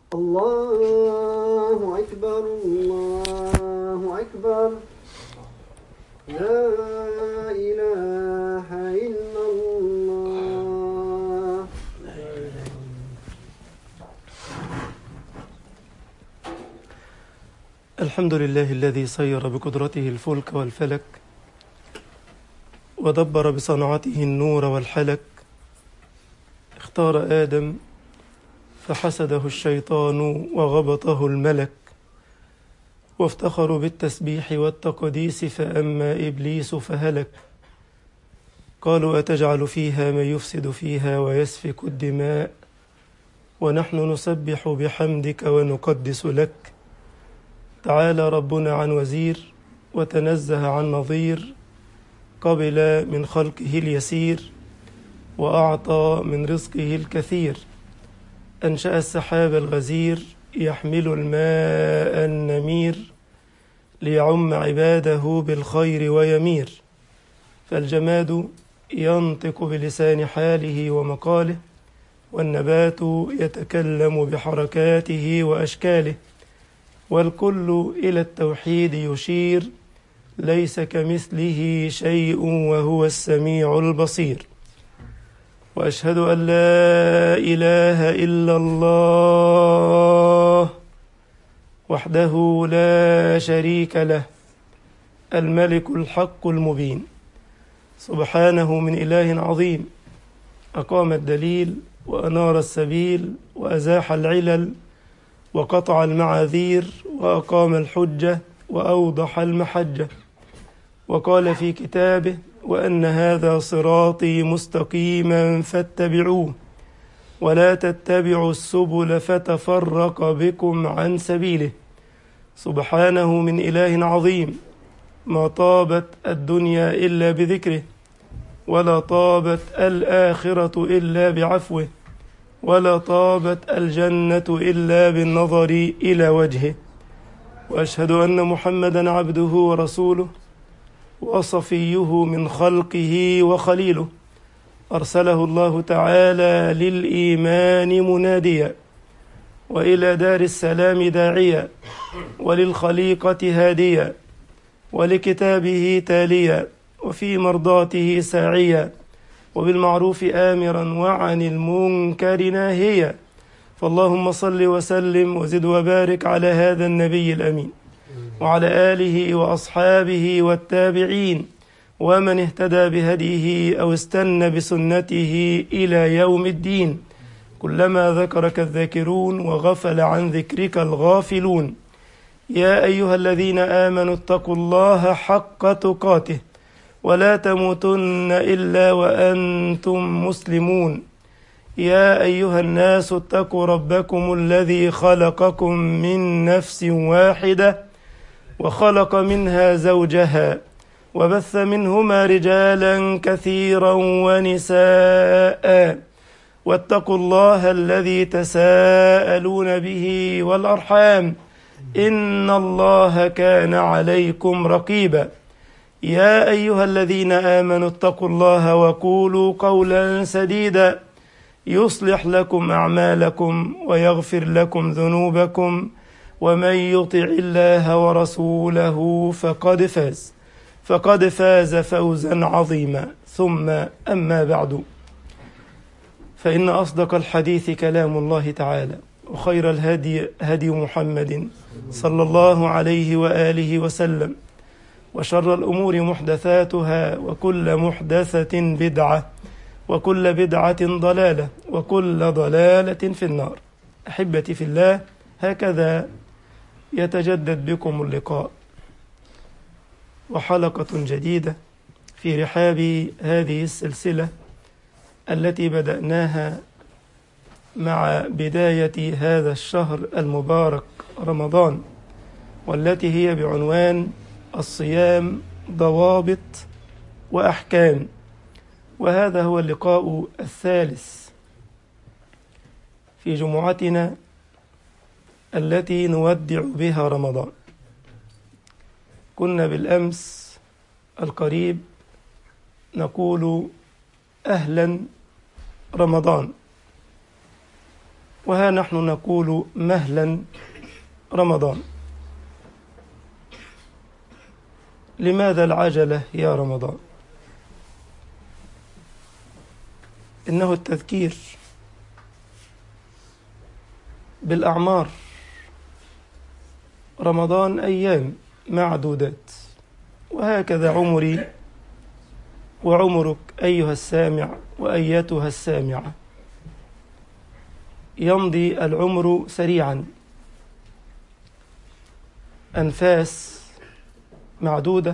الله أكبر الله أكبر لا إله إلا الله. الحمد لله الذي سير بقدرته الفلك والفلك ودبر بصنعته النور والحلك. اختار آدم فحسده الشيطان وغبطه الملك، وافتخروا بالتسبيح والتقديس فأما إبليس فهلك. قالوا أتجعل فيها من يفسد فيها ويسفك الدماء ونحن نسبح بحمدك ونقدس لك. تعالى ربنا عن وزير وتنزه عن نظير، قبل من خلقه اليسير وأعطى من رزقه الكثير. أنشأ السحاب الغزير يحمل الماء النمير ليعم عباده بالخير ويمير. فالجماد ينطق بلسان حاله ومقاله، والنبات يتكلم بحركاته وأشكاله، والكل إلى التوحيد يشير، ليس كمثله شيء وهو السميع البصير. وأشهد أن لا إله إلا الله وحده لا شريك له، الملك الحق المبين، سبحانه من إله عظيم. أقام الدليل وأنار السبيل وأزاح العلل وقطع المعاذير وأقام الحجة وأوضح المحجة. وقال في كتابه: وأن هذا صراطي مستقيما فاتبعوه ولا تتبعوا السبل فتفرق بكم عن سبيله، سبحانه من إله عظيم. ما طابت الدنيا إلا بذكره، ولا طابت الآخرة إلا بعفوه، ولا طابت الجنة إلا بالنظر إلى وجهه. وأشهد أن محمدا عبده ورسوله وصفيه من خلقه وخليله، أرسله الله تعالى للإيمان مناديا، وإلى دار السلام داعيا، وللخليقة هاديا، ولكتابه تاليا، وفي مرضاته ساعيا، وبالمعروف آمرا وعن المنكر ناهيا. فاللهم صل وسلم وزد وبارك على هذا النبي الأمين، وعلى آله وأصحابه والتابعين ومن اهتدى بهديه أو استنى بسنته إلى يوم الدين. كلما ذكرك الذاكرون وغفل عن ذكرك الغافلون. يا أيها الذين آمنوا اتقوا الله حق تقاته ولا تموتن إلا وأنتم مسلمون. يا أيها الناس اتقوا ربكم الذي خلقكم من نفس واحدة وخلق منها زوجها وبث منهما رجالا كثيرا ونساء، واتقوا الله الذي تساءلون به والأرحام، إن الله كان عليكم رقيبا. يا أيها الذين آمنوا اتقوا الله وقولوا قولا سديدا يصلح لكم أعمالكم ويغفر لكم ذنوبكم، ومن يطع الله ورسوله فقد فاز فوزا عظيما. ثم أما بعد، فإن أصدق الحديث كلام الله تعالى، وخير الهدي هدي محمد صلى الله عليه وآله وسلم، وشر الأمور محدثاتها، وكل محدثة بدعة، وكل بدعة ضلالة، وكل ضلالة في النار. أحبتي في الله، هكذا يتجدد بكم اللقاء وحلقة جديدة في رحاب هذه السلسلة التي بدأناها مع بداية هذا الشهر المبارك رمضان، والتي هي بعنوان الصيام ضوابط وأحكام. وهذا هو اللقاء الثالث في جمعتنا التي نودع بها رمضان. كنا بالأمس القريب نقول أهلا رمضان، وها نحن نقول مهلا رمضان. لماذا العجلة يا رمضان؟ إنه التذكير بالأعمار. رمضان أيام معدودات، وهكذا عمري وعمرك أيها السامع وأيتها السامعة. يمضي العمر سريعا، أنفاس معدودة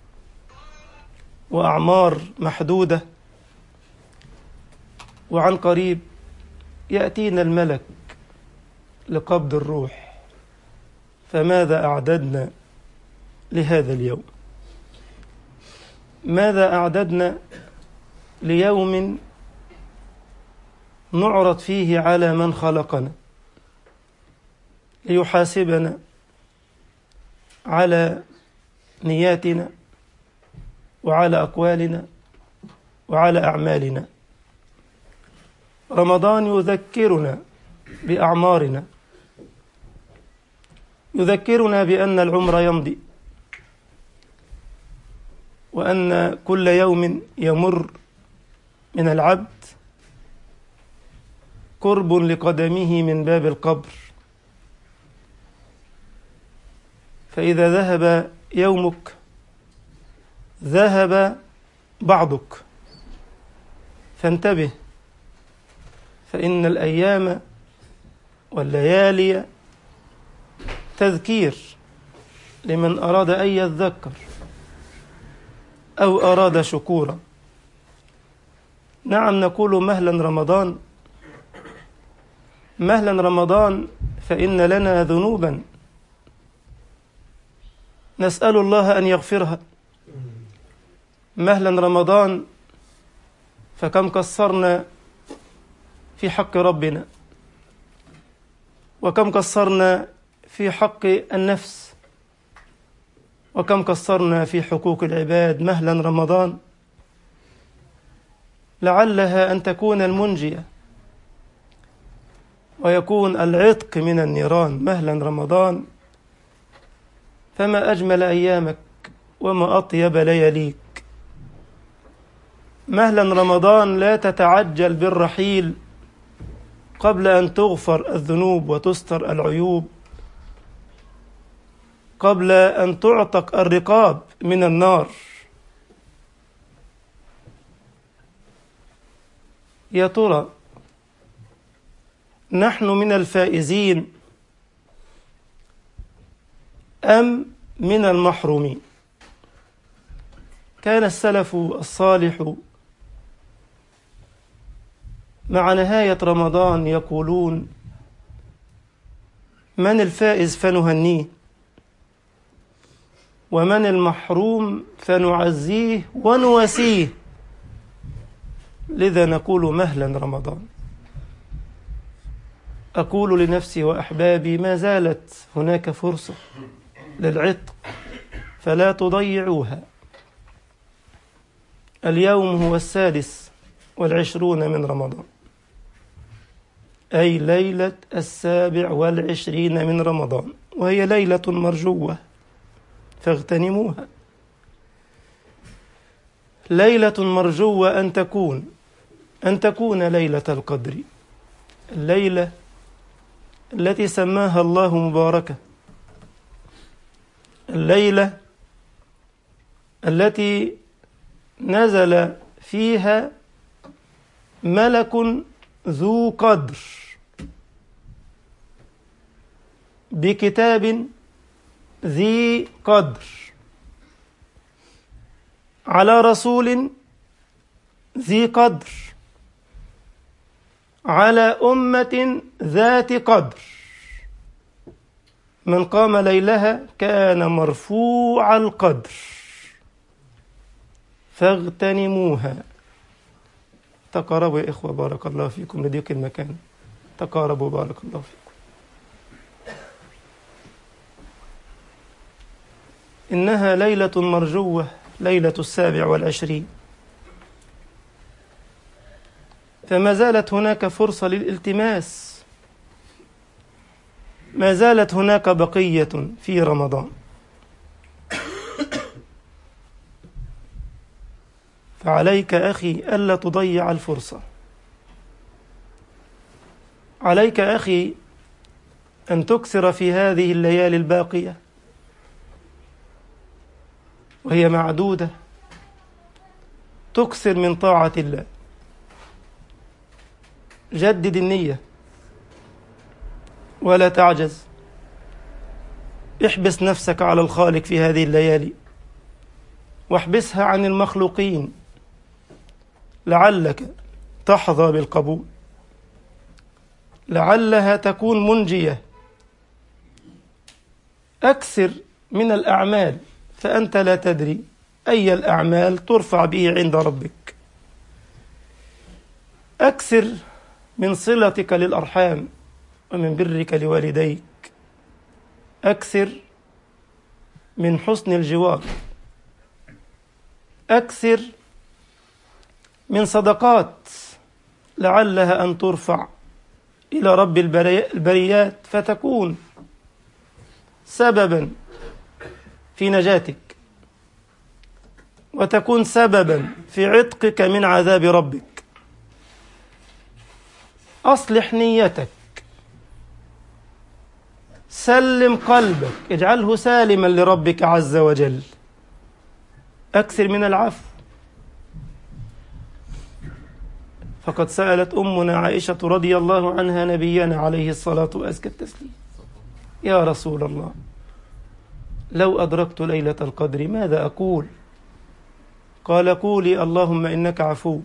وأعمار محدودة، وعن قريب يأتينا الملك لقبض الروح. فماذا أعددنا لهذا اليوم؟ ماذا أعددنا ليوم نعرض فيه على من خلقنا ليحاسبنا على نياتنا وعلى أقوالنا وعلى أعمالنا؟ رمضان يذكرنا بأعمارنا، يذكرنا بأن العمر يمضي، وأن كل يوم يمر من العبد قرب لقدمه من باب القبر. فإذا ذهب يومك ذهب بعضك، فانتبه، فإن الأيام والليالي تذكير لمن أراد أن يذكر أو أراد شكورا. نعم، نقول مهلا رمضان، مهلا رمضان، فإن لنا ذنوبا نسأل الله أن يغفرها. مهلا رمضان، فكم قصرنا في حق ربنا، وكم قصرنا في حق النفس، وكم قصرنا في حقوق العباد. مهلا رمضان، لعلها أن تكون المنجية ويكون العتق من النيران. مهلا رمضان، فما أجمل أيامك وما أطيب لياليك. مهلا رمضان، لا تتعجل بالرحيل قبل أن تغفر الذنوب وتستر العيوب، قبل أن تعتق الرقاب من النار. يا ترى نحن من الفائزين أم من المحرومين؟ كان السلف الصالح مع نهاية رمضان يقولون: من الفائز فنهنيه، ومن المحروم فنعزيه ونواسيه. لذا نقول مهلا رمضان. أقول لنفسي وأحبابي: ما زالت هناك فرصة للعتق، فلا تضيعوها. اليوم هو 26 من رمضان، أي ليلة 27 من رمضان، وهي ليلة مرجوة فاغتنموها. ليلة مرجوة أن تكون ليلة القدر، الليلة التي سماها الله مباركة، الليلة التي نزل فيها ملك ذو قدر بكتاب ذي قدر على رسول ذي قدر على أمة ذات قدر. من قام ليلها كان مرفوع القدر، فاغتنموها. تقاربوا يا إخوة، بارك الله فيكم، لضيق المكان. تقاربوا بارك الله فيكم. إنها ليلة مرجوة، ليلة 27، فما زالت هناك فرصة للالتماس ما زالت هناك بقية في رمضان، فعليك أخي ألا تضيع الفرصة. عليك أخي أن تكثر في هذه الليالي الباقية وهي معدودة، تكثر من طاعة الله. جدد النية ولا تعجز، احبس نفسك على الخالق في هذه الليالي واحبسها عن المخلوقين لعلك تحظى بالقبول، لعلها تكون منجية. أكثر من الأعمال فأنت لا تدري أي الأعمال ترفع به عند ربك. أكثر من صلتك للأرحام ومن برك لوالديك، أكثر من حسن الجوار، أكثر من صدقات لعلها أن ترفع إلى رب البريات فتكون سببا في نجاتك وتكون سببا في عتقك من عذاب ربك. أصلح نيتك، سلم قلبك، اجعله سالما لربك عز وجل. أكثر من العفو، فقد سألت أمنا عائشة رضي الله عنها نبينا عليه الصلاة وأزكى التسليم: يا رسول الله، لو أدركت ليلة القدر ماذا أقول؟ قال: قولي اللهم إنك عفو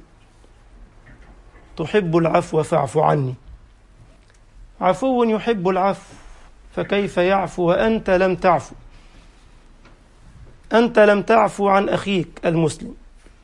تحب العفو فاعف عني. عفو يحب العفو، فكيف يعفو وأنت لم تعفو؟ أنت لم تعفو عن أخيك المسلم،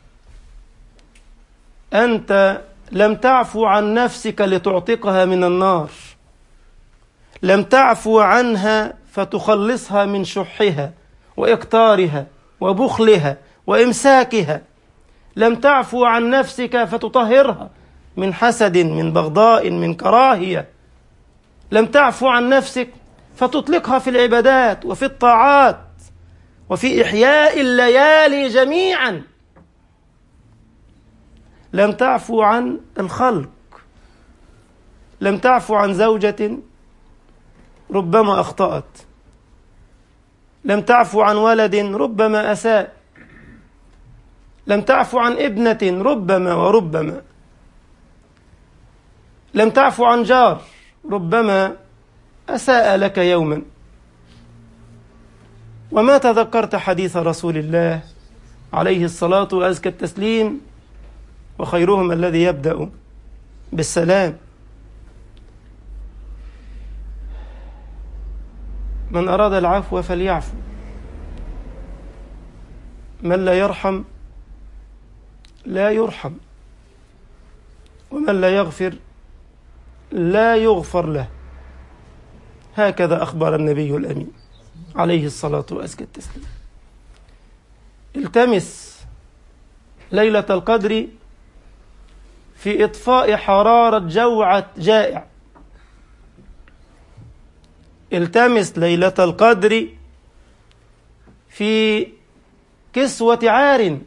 أنت لم تعفو عن نفسك لتعتقها من النار، لم تعفو عنها فتخلصها من شحها وإقتارها وبخلها وإمساكها، لم تعفو عن نفسك فتطهرها من حسد، من بغضاء، من كراهية، لم تعفو عن نفسك فتطلقها في العبادات وفي الطاعات وفي إحياء الليالي جميعا، لم تعفو عن الخلق، لم تعفو عن زوجة ربما أخطأت، لم تعفو عن ولد ربما أساء، لم تعفو عن ابنة ربما وربما، لم تعفو عن جار ربما أساء لك يوما، وما تذكرت حديث رسول الله عليه الصلاة وأزكى التسليم: وخيرهم الذي يبدأ بالسلام. من أراد العفو فليعفو، من لا يرحم لا يرحم، ومن لا يغفر لا يغفر له. هكذا أخبر النبي الأمين عليه الصلاة وأزكى التسليم. التمس ليلة القدر في إطفاء حرارة جوعة جائع، التمس ليلة القدر في كسوة عار،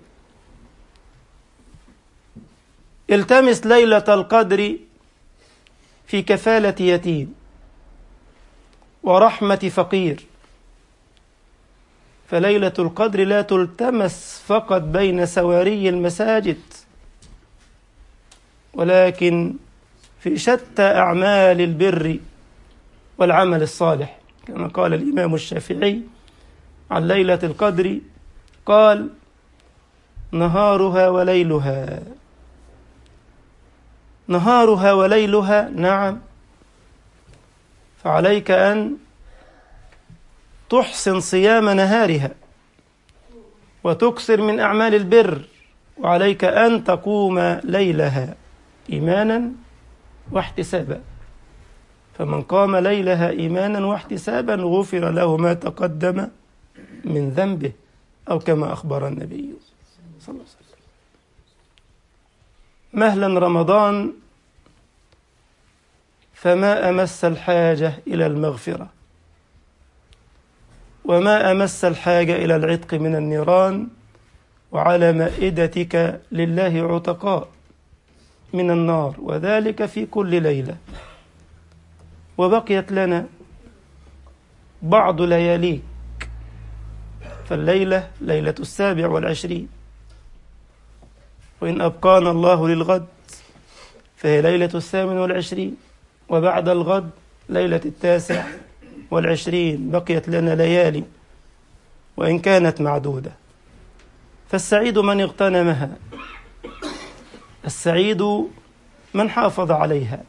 التمس ليلة القدر في كفالة يتيم ورحمة فقير. فليلة القدر لا تلتمس فقط بين سواري المساجد، ولكن في شتى أعمال البر والعمل الصالح، كما قال الإمام الشافعي عن ليلة القدر، قال: نهارها وليلها. نهارها وليلها، نعم، فعليك أن تحسن صيام نهارها وتكثر من أعمال البر، وعليك أن تقوم ليلها إيمانا واحتسابا. فمن قام ليلها إيمانا واحتسابا غفر له ما تقدم من ذنبه، أو كما أخبر النبي صلى الله عليه وسلم. مهلا رمضان، فما أمس الحاجة إلى المغفرة، وما أمس الحاجة إلى العتق من النيران. وعلى مائدتك لله عتقاء من النار، وذلك في كل ليلة. وبقيت لنا بعض لياليك، فالليلة ليلة 27، وإن أبقانا الله للغد فهي ليلة 28، وبعد الغد ليلة 29. بقيت لنا ليالي وإن كانت معدودة. فالسعيد من اغتنمها، السعيد من حافظ عليها،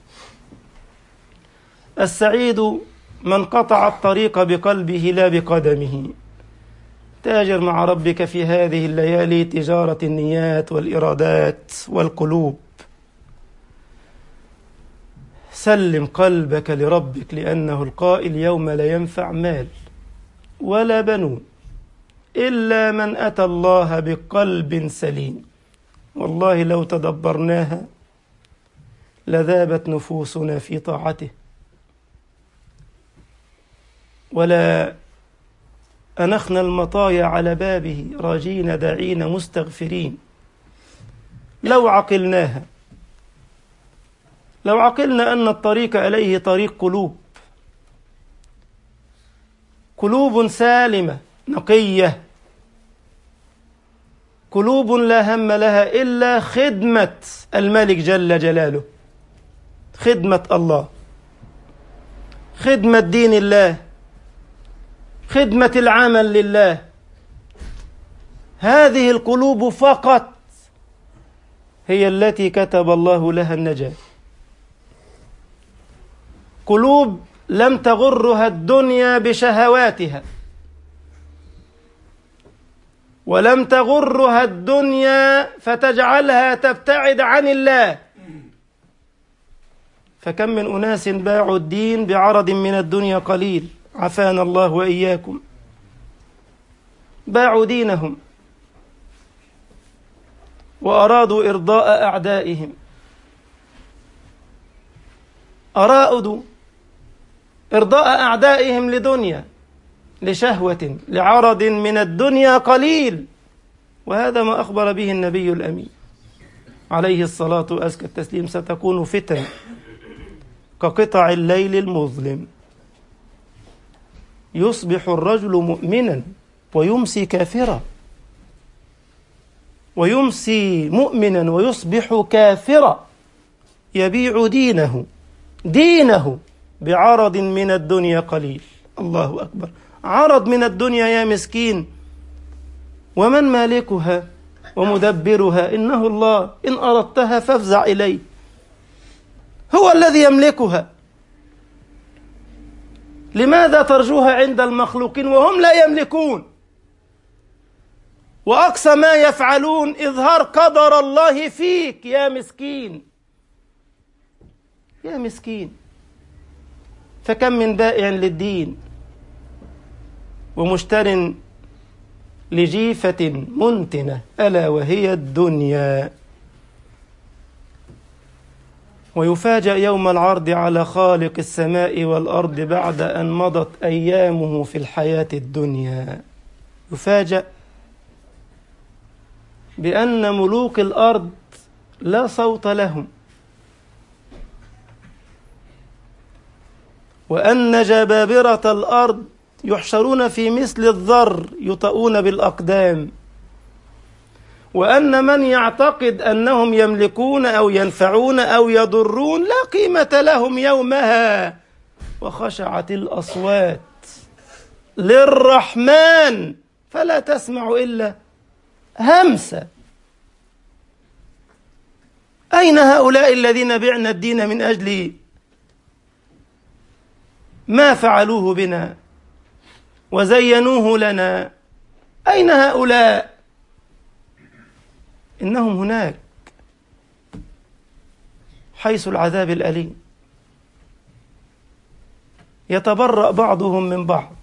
السعيد من قطع الطريق بقلبه لا بقدمه. تاجر مع ربك في هذه الليالي تجارة النيات والإرادات والقلوب. سلم قلبك لربك، لأنه القائل: يوم لا ينفع مال ولا بنون إلا من أتى الله بقلب سليم. والله لو تدبرناها لذابت نفوسنا في طاعته، ولا أنخنا المطايا على بابه راجين داعين مستغفرين. لو عقلناها، لو عقلنا أن الطريق إليه طريق قلوب سالمة نقية، قلوب لا هم لها إلا خدمة الملك جل جلاله، خدمة الله، خدمة دين الله، خدمة العمل لله. هذه القلوب فقط هي التي كتب الله لها النجاة. قلوب لم تغرها الدنيا بشهواتها، ولم تغرها الدنيا فتجعلها تبتعد عن الله. فكم من أناس باعوا الدين بعرض من الدنيا قليل، عافانا الله وإياكم. باعوا دينهم وأرادوا إرضاء أعدائهم، أرادوا إرضاء أعدائهم لدنيا، لشهوة، لعرض من الدنيا قليل. وهذا ما أخبر به النبي الأمين عليه الصلاة وأزكى التسليم: ستكون فتن كقطع الليل المظلم، يصبح الرجل مؤمنا ويمسي كافرا، ويمسي مؤمنا ويصبح كافرا، يبيع دينه بعرض من الدنيا قليل. الله أكبر. عرض من الدنيا يا مسكين، ومن مالكها ومدبرها؟ إنه الله. إن أردتها فافزع إليه، هو الذي يملكها. لماذا ترجوها عند المخلوقين وهم لا يملكون؟ وأقصى ما يفعلون إظهار قدر الله فيك يا مسكين، يا مسكين. فكم من بائع للدين ومشتر لجيفة منتنة، ألا وهي الدنيا. ويفاجأ يوم العرض على خالق السماء والأرض بعد أن مضت أيامه في الحياة الدنيا. يفاجأ بأن ملوك الأرض لا صوت لهم، وأن جبابرة الأرض يحشرون في مثل الذر يطؤون بالأقدام، وأن من يعتقد أنهم يملكون أو ينفعون أو يضرون لا قيمة لهم يومها. وخشعت الأصوات للرحمن فلا تسمع إلا همسة. أين هؤلاء الذين بعنا الدين من أجل ما فعلوه بنا وزينوه لنا؟ أين هؤلاء؟ إنهم هناك حيث العذاب الأليم، يتبرأ بعضهم من بعض.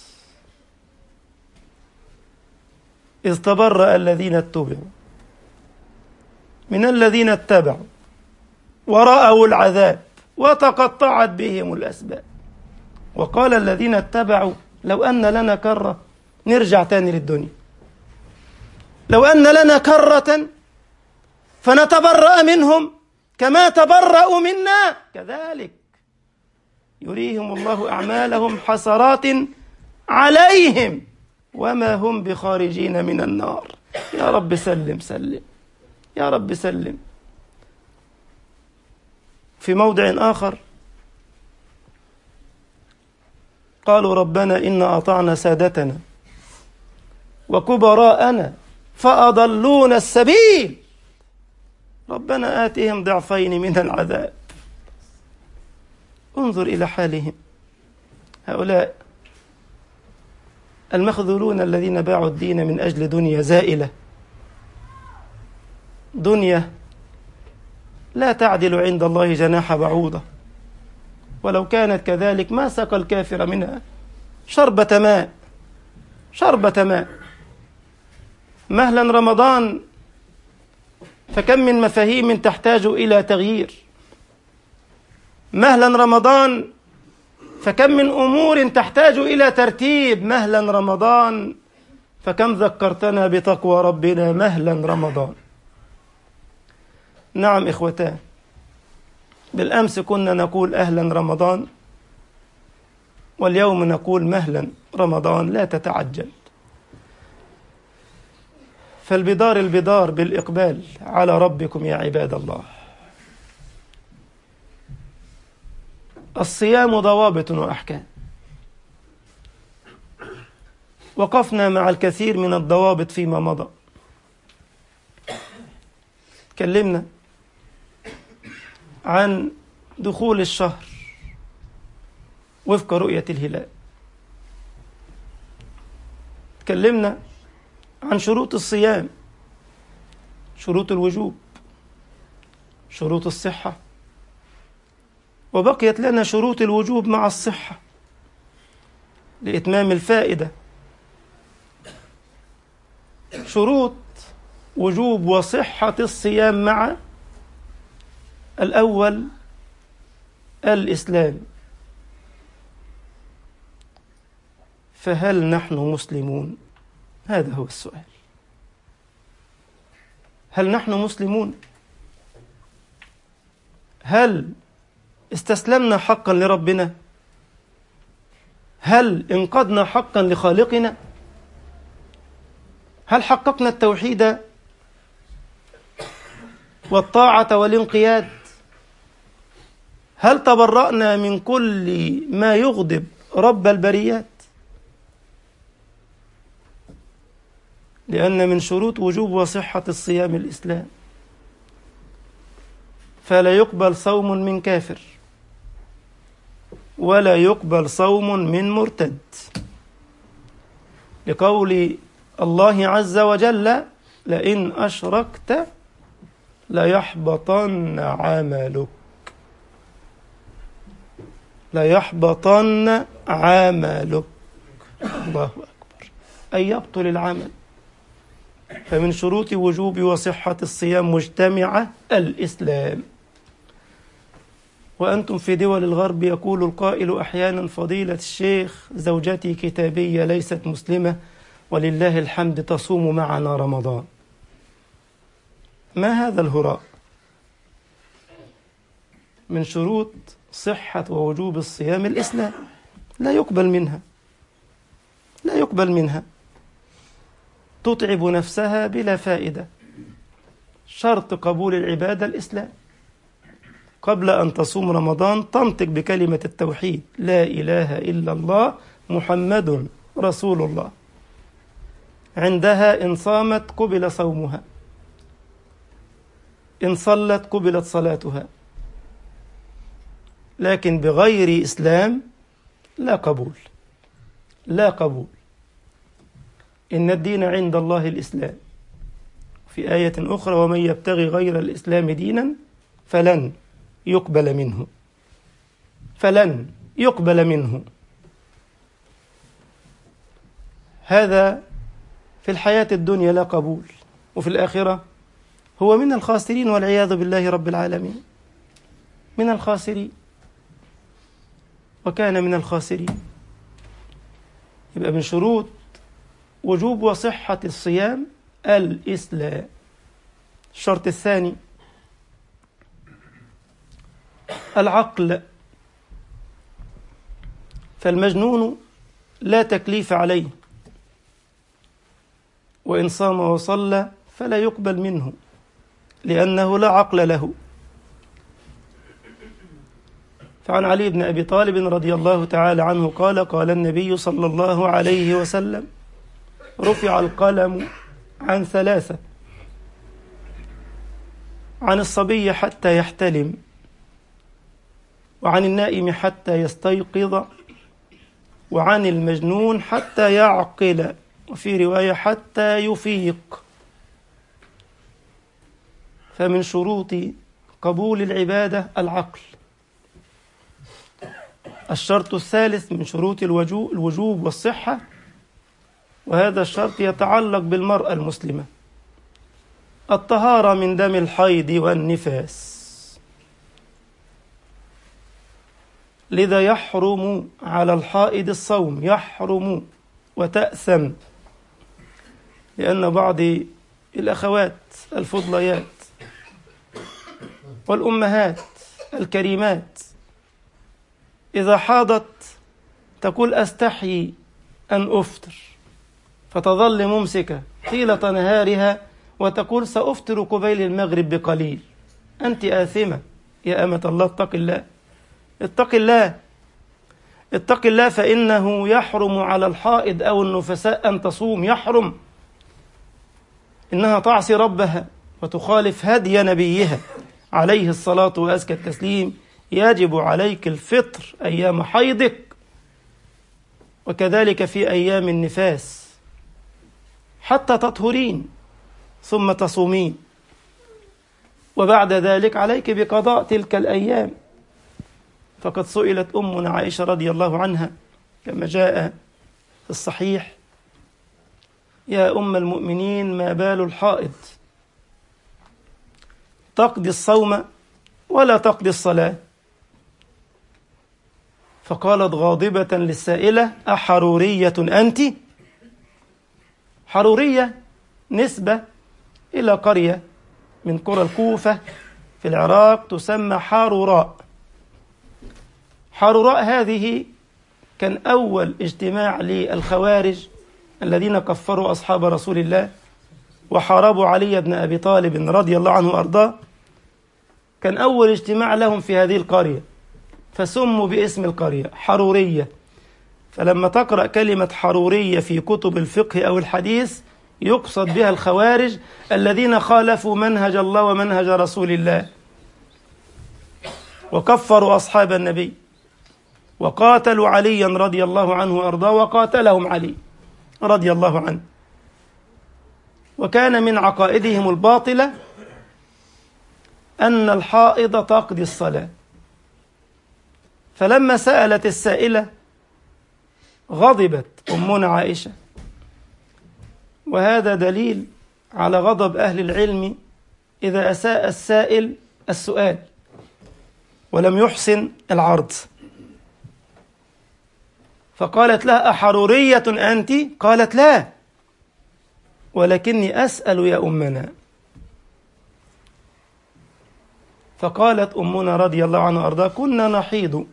إذ تبرأ الذين اتبعوا من الذين اتبعوا ورأوا العذاب وتقطعت بهم الأسباب. وقال الذين اتبعوا لو أن لنا كرة نرجع تاني للدنيا، لو أن لنا كرة فنتبرأ منهم كما تبرأوا منا كذلك يريهم الله أعمالهم حسرات عليهم وما هم بخارجين من النار. يا رب سلم سلم، يا رب سلم. في موضع آخر قالوا ربنا إنا أطعنا سادتنا وكبراءنا فأضلونا السبيل ربنا آتهم ضعفين من العذاب. انظر إلى حالهم هؤلاء المخذولون الذين باعوا الدين من أجل دنيا زائلة، دنيا لا تعدل عند الله جناح بعوضة، ولو كانت كذلك ما سقى الكافر منها شربة ماء، شربة ماء. مهلا رمضان فكم من مفاهيم تحتاج إلى تغيير، مهلا رمضان فكم من أمور تحتاج إلى ترتيب، مهلا رمضان فكم ذكرتنا بتقوى ربنا مهلا رمضان. نعم إخوتان، بالأمس كنا نقول أهلا رمضان، واليوم نقول مهلا رمضان. لا تتعجل، فالبدار البدار بالإقبال على ربكم يا عباد الله. الصيام ضوابط وأحكام، وقفنا مع الكثير من الضوابط فيما مضى. تكلمنا عن دخول الشهر وفق رؤية الهلال، تكلمنا عن شروط الصيام، شروط الوجوب، شروط الصحة، وبقيت لنا شروط الوجوب مع الصحة لإتمام الفائدة. شروط وجوب وصحة الصيام مع الأول الإسلام. فهل نحن مسلمون؟ هذا هو السؤال. هل نحن مسلمون؟ هل استسلمنا حقا لربنا؟ هل انقدنا حقا لخالقنا؟ هل حققنا التوحيد والطاعة والانقياد؟ هل تبرأنا من كل ما يغضب رب البريات؟ لأن من شروط وجوب وصحة الصيام الإسلام، فلا يقبل صوم من كافر ولا يقبل صوم من مرتد، لقول الله عز وجل لئن أشركت ليحبطن عملك، ليحبطن عملك. الله أكبر، أي يبطل العمل. فمن شروط وجوب وصحة الصيام مجتمعة الإسلام. وأنتم في دول الغرب يقول القائل أحيانا فضيلة الشيخ زوجتي كتابية ليست مسلمة ولله الحمد تصوم معنا رمضان. ما هذا الهراء؟ من شروط صحة ووجوب الصيام الإسلام، لا يقبل منها، لا يقبل منها. تتعب نفسها بلا فائدة. شرط قبول العبادة الإسلام. قبل أن تصوم رمضان تنطق بكلمة التوحيد لا إله إلا الله محمد رسول الله. عندها إن صامت قبل صومها، إن صلت قبلت صلاتها، لكن بغير إسلام لا قبول، لا قبول. إن الدين عند الله الإسلام. في آية أخرى ومن يبتغي غير الإسلام دينا فلن يقبل منه، فلن يقبل منه. هذا في الحياة الدنيا لا قبول، وفي الآخرة هو من الخاسرين والعياذ بالله رب العالمين، من الخاسرين. وكان من الخاسرين. يبقى من شروط وجوب وصحة الصيام الإسلام. الشرط الثاني العقل، فالمجنون لا تكليف عليه، وإن صام وصلى فلا يقبل منه لأنه لا عقل له. فعن علي بن أبي طالب رضي الله تعالى عنه قال: قال النبي صلى الله عليه وسلم: رفع القلم عن ثلاثة: عن الصبي حتى يحتلم، وعن النائم حتى يستيقظ، وعن المجنون حتى يعقل، وفي رواية حتى يفيق. فمن شروط قبول العبادة العقل. الشرط الثالث من شروط الوجوب والصحة، وهذا الشرط يتعلق بالمرأة المسلمة: الطهارة من دم الحيض والنفاس. لذا يحرم على الحائض الصوم، يحرم وتأثم، لأن بعض الأخوات الفضليات والأمهات الكريمات إذا حاضت تقول: أستحيي أن أفطر، فتظل ممسكة طيلة نهارها وتقول: سأفطر قبيل المغرب بقليل. أنت آثمة يا أمة الله، اتق الله، اتق الله، اتق الله، فإنه يحرم على الحائض أو النفساء أن تصوم، يحرم. إنها تعصي ربها وتخالف هدي نبيها عليه الصلاة وأزكى التسليم. يجب عليك الفطر أيام حيضك، وكذلك في أيام النفاس حتى تطهرين ثم تصومين، وبعد ذلك عليك بقضاء تلك الأيام. فقد سئلت أمنا عائشة رضي الله عنها كما جاء في الصحيح: يا أم المؤمنين، ما بال الحائض تقضي الصوم ولا تقضي الصلاة؟ فقالت غاضبة للسائلة: أحرورية أنت؟ حرورية نسبة إلى قرية من قرى الكوفة في العراق تسمى حاروراء. حاروراء هذه كان أول اجتماع للخوارج الذين كفروا أصحاب رسول الله وحاربوا علي بن أبي طالب رضي الله عنه وأرضاه. كان أول اجتماع لهم في هذه القرية، فسموا باسم القرية حرورية. فلما تقرأ كلمة حرورية في كتب الفقه أو الحديث يقصد بها الخوارج الذين خالفوا منهج الله ومنهج رسول الله وكفروا أصحاب النبي وقاتلوا عليا رضي الله عنه وأرضاه، وقاتلهم علي رضي الله عنه. وكان من عقائدهم الباطلة أن الحائض تقضي الصلاة. فلما سألت السائلة غضبت أمنا عائشة، وهذا دليل على غضب أهل العلم إذا أساء السائل السؤال ولم يحسن العرض. فقالت لها: أحرورية أنت؟ قالت: لا، ولكني أسأل يا أمنا. فقالت أمنا رضي الله عنها وأرضاها: كنا نحيض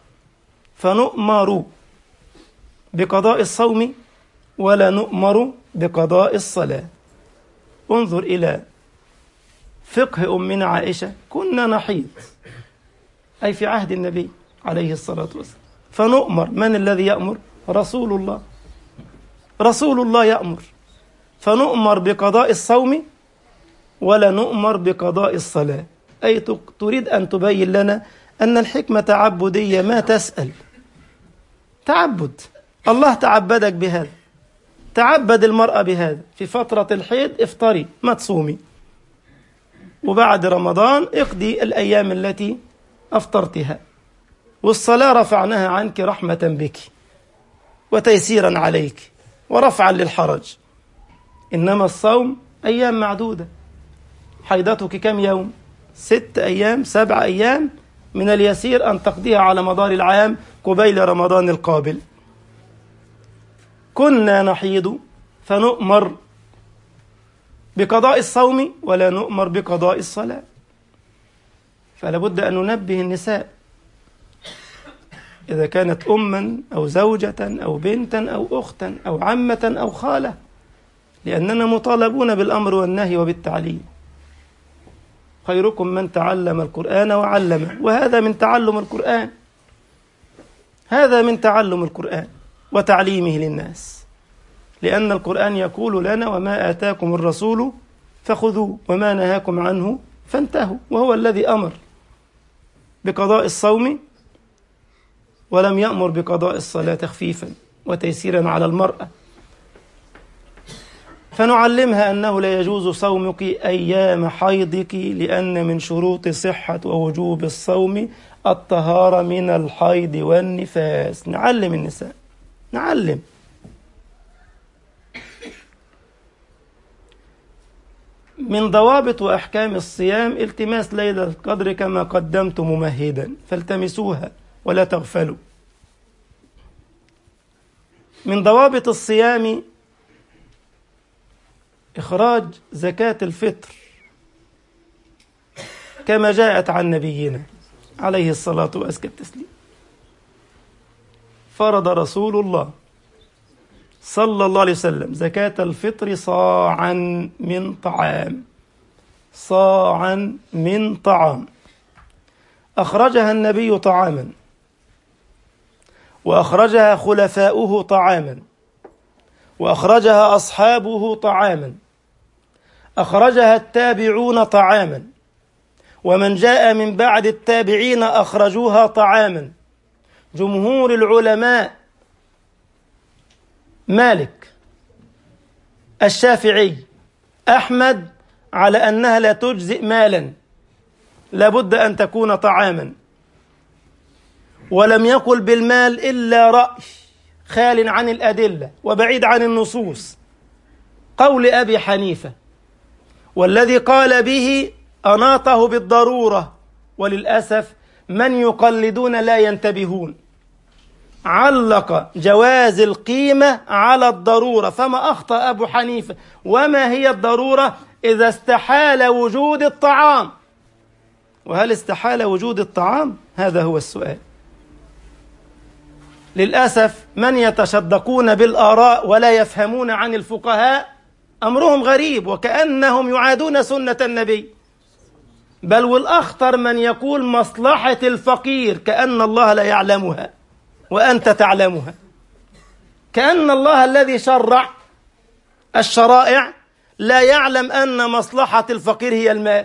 فنؤمر بقضاء الصوم ولا نؤمر بقضاء الصلاة. انظر إلى فقه أمنا عائشة: كنا نحيض، أي في عهد النبي عليه الصلاة والسلام، فنؤمر. من الذي يأمر؟ رسول الله، رسول الله يأمر. فنؤمر بقضاء الصوم ولا نؤمر بقضاء الصلاة، أي تريد أن تبين لنا أن الحكمة تعبدية، ما تسأل، تعبد. الله تعبدك بهذا، تعبد المرأة بهذا. في فترة الحيض افطري ما تصومي، وبعد رمضان اقضي الأيام التي أفطرتها، والصلاة رفعناها عنك رحمة بك وتيسيرا عليك ورفعا للحرج. إنما الصوم أيام معدودة. حيضتك كم يوم؟ 6 أيام 7 أيام، من اليسير أن تقضيها على مدار العام قبيل رمضان القابل كنا نحيض فنؤمر بقضاء الصوم ولا نؤمر بقضاء الصلاة، فلا بد أن ننبه النساء إذا كانت أما أو زوجة أو بنتا أو أختا أو عمة أو خالة، لأننا مطالبون بالأمر والنهي وبالتعليم. خيركم من تعلم القرآن وعلمه، وهذا من تعلم القرآن، هذا من تعلم القرآن وتعليمه للناس، لأن القرآن يقول لنا وما آتاكم الرسول فخذوه وما نهاكم عنه فانتهوا، وهو الذي أمر بقضاء الصوم ولم يأمر بقضاء الصلاة تخفيفا وتيسيرا على المرأة. فنعلمها أنه لا يجوز صومك أيام حيضك، لأن من شروط صحة ووجوب الصوم الطهارة من الحيض والنفاس. نعلم النساء، نعلم. من ضوابط وأحكام الصيام التماس ليلة القدر كما قدمت ممهدا، فالتمسوها ولا تغفلوا. من ضوابط الصيام إخراج زكاة الفطر كما جاءت عن نبينا عليه الصلاة وأزكى التسليم. فرض رسول الله صلى الله عليه وسلم زكاة الفطر صاعا من طعام، صاعا من طعام. أخرجها النبي طعاما، وأخرجها خلفاؤه طعاما، وأخرجها أصحابه طعاما، أخرجها التابعون طعاما، ومن جاء من بعد التابعين أخرجوها طعاما. جمهور العلماء مالك، الشافعي، أحمد على أنها لا تجزئ مالا، لابد أن تكون طعاما. ولم يقل بالمال إلا رأي خال عن الأدلة وبعيد عن النصوص، قول أبي حنيفة، والذي قال به أناطه بالضرورة، وللأسف من يقلدون لا ينتبهون. علق جواز القيمة على الضرورة، فما أخطأ أبو حنيفة. وما هي الضرورة؟ إذا استحال وجود الطعام. وهل استحال وجود الطعام؟ هذا هو السؤال. للأسف من يتشدقون بالآراء ولا يفهمون عن الفقهاء أمرهم غريب، وكأنهم يعادون سنة النبي. بل والأخطر من يقول مصلحة الفقير، كأن الله لا يعلمها وأنت تعلمها، كأن الله الذي شرع الشرائع لا يعلم أن مصلحة الفقير هي المال،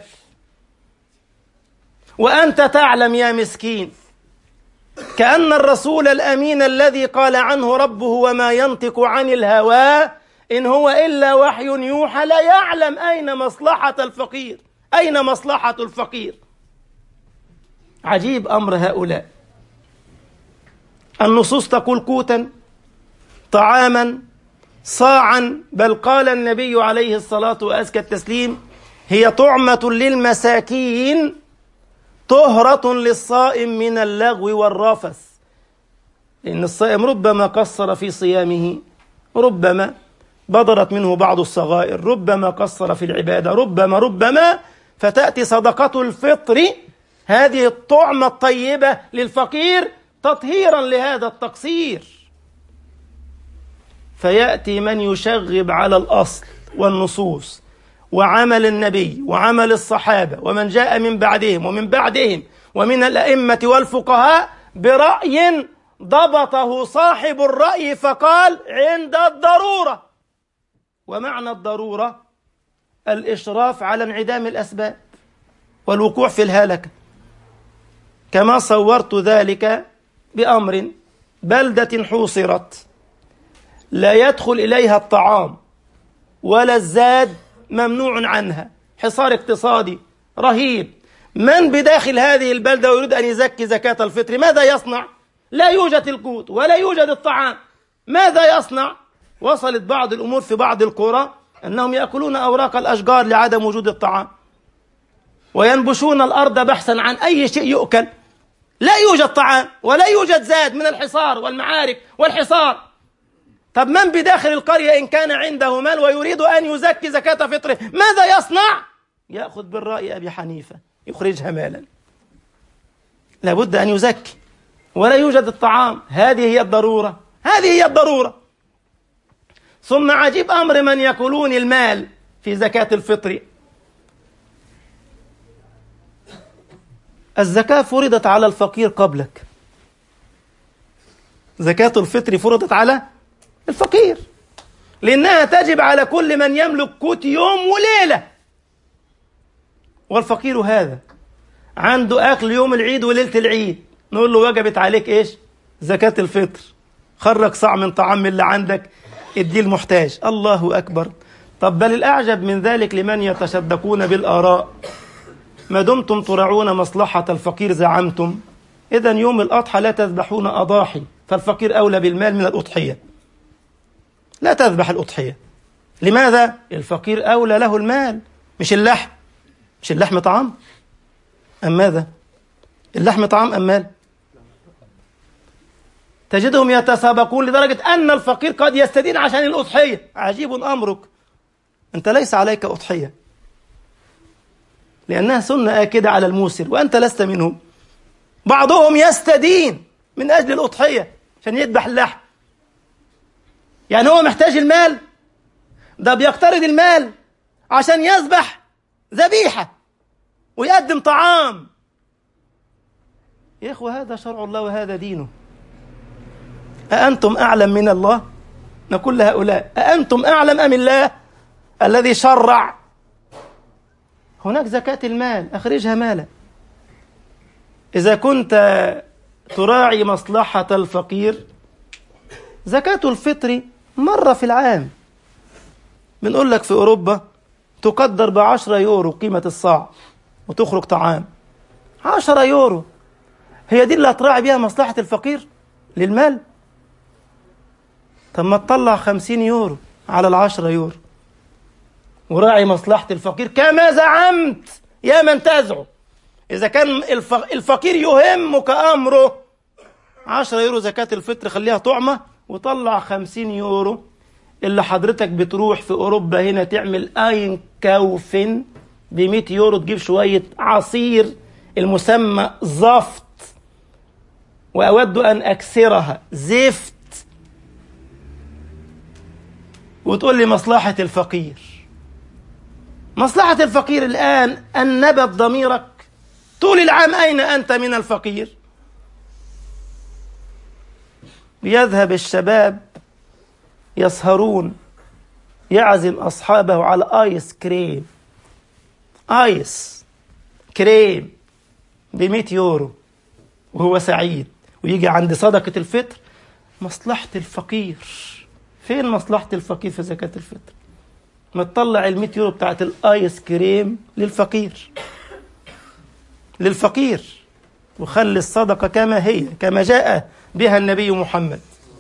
وأنت تعلم يا مسكين. كأن الرسول الأمين الذي قال عنه ربه وما ينطق عن الهوى إن هو إلا وحي يوحى لا يعلم أين مصلحة الفقير، أين مصلحة الفقير. عجيب أمر هؤلاء. النصوص تقول قوتا، طعاما، صاعا، بل قال النبي عليه الصلاة وأزكى التسليم هي طعمة للمساكين طهرة للصائم من اللغو والرفث. لأن الصائم ربما قصر في صيامه، ربما بدرت منه بعض الصغائر، ربما قصر في العبادة، ربما فتأتي صدقة الفطر هذه الطعمة الطيبة للفقير تطهيرا لهذا التقصير. فيأتي من يشغب على الأصل والنصوص وعمل النبي وعمل الصحابة ومن جاء من بعدهم ومن الأئمة والفقهاء برأي ضبطه صاحب الرأي فقال عند الضرورة. ومعنى الضرورة الإشراف على انعدام الأسباب والوقوع في الهلكة، كما صورت ذلك بأمر بلدة حوصرت لا يدخل إليها الطعام ولا الزاد، ممنوع عنها، حصار اقتصادي رهيب. من بداخل هذه البلدة ويريد أن يزكي زكاة الفطر ماذا يصنع؟ لا يوجد القوت ولا يوجد الطعام، ماذا يصنع؟ وصلت بعض الأمور في بعض القرى أنهم يأكلون أوراق الأشجار لعدم وجود الطعام، وينبشون الأرض بحثا عن أي شيء يؤكل. لا يوجد طعام ولا يوجد زاد من الحصار والمعارك والحصار. طب من بداخل القرية إن كان عنده مال ويريد أن يزكي زكاة فطره ماذا يصنع؟ يأخذ بالرأي أبي حنيفة يخرجها مالا. لابد أن يزكي ولا يوجد الطعام. هذه هي الضرورة، هذه هي الضرورة. ثم عجيب أمر من يأكلون المال في زكاة الفطر. الزكاة فرضت على الفقير قبلك. زكاة الفطر فرضت على الفقير لأنها تجب على كل من يملك قوت يوم وليلة. والفقير هذا عنده أكل يوم العيد وليلة العيد، نقول له وجبت عليك إيش؟ زكاة الفطر. خرج صاع من طعام اللي عندك اديه المحتاج. الله أكبر. طب بل الأعجب من ذلك لمن يتصدقون بالآراء. ما دمتم تراعون مصلحة الفقير زعمتم، إذن يوم الأضحى لا تذبحون أضاحي، فالفقير أولى بالمال من الأضحية. لا تذبح الأضحية. لماذا؟ الفقير أولى له المال مش اللحم. مش اللحم طعام أم ماذا؟ اللحم طعام أم مال؟ تجدهم يتسابقون لدرجة أن الفقير قد يستدين عشان الأضحية. عجيب أمرك، أنت ليس عليك أضحية لأنها سنة آكدة على الموسر وأنت لست منهم. بعضهم يستدين من أجل الأضحية عشان يذبح اللحم. يعني هو محتاج المال ده، بيقترض المال عشان يذبح ذبيحة ويقدم طعام. يا إخوة هذا شرع الله وهذا دينه. أأنتم أعلم من الله؟ نقول لهؤلاء أأنتم أعلم أم الله الذي شرع؟ هناك زكاة المال، أخرجها مالا. إذا كنت تراعي مصلحة الفقير، زكاة الفطر مرة في العام. بنقول لك في أوروبا تقدر ب10 يورو قيمة الصاع وتخرج طعام. 10 يورو هي دي اللي هتراعي بيها مصلحة الفقير للمال؟ طب ما تطلع 50 يورو على 10 يورو وراعي مصلحة الفقير كما زعمت يا من تزعم. إذا كان الفقير يهمك أمره، 10 يورو زكاة الفطر خليها طعمة وطلع 50 يورو اللي حضرتك بتروح في أوروبا هنا تعمل أين كوفن ب100 يورو تجيب شوية عصير المسمى زفت، وأود أن أكسرها زفت، وتقول لي مصلحة الفقير. مصلحة الفقير الآن أن نبت ضميرك طول العام. أين أنت من الفقير؟ يذهب الشباب يسهرون يعزم أصحابه على آيس كريم، آيس كريم ب100 يورو وهو سعيد، ويجي عند صدقة الفطر مصلحة الفقير. فين مصلحة الفقير في زكاة الفطر؟ ما تطلع 100 يورو بتاعت الآيس كريم للفقير، للفقير، وخلي الصدقة كما هي كما جاء بها النبي محمد.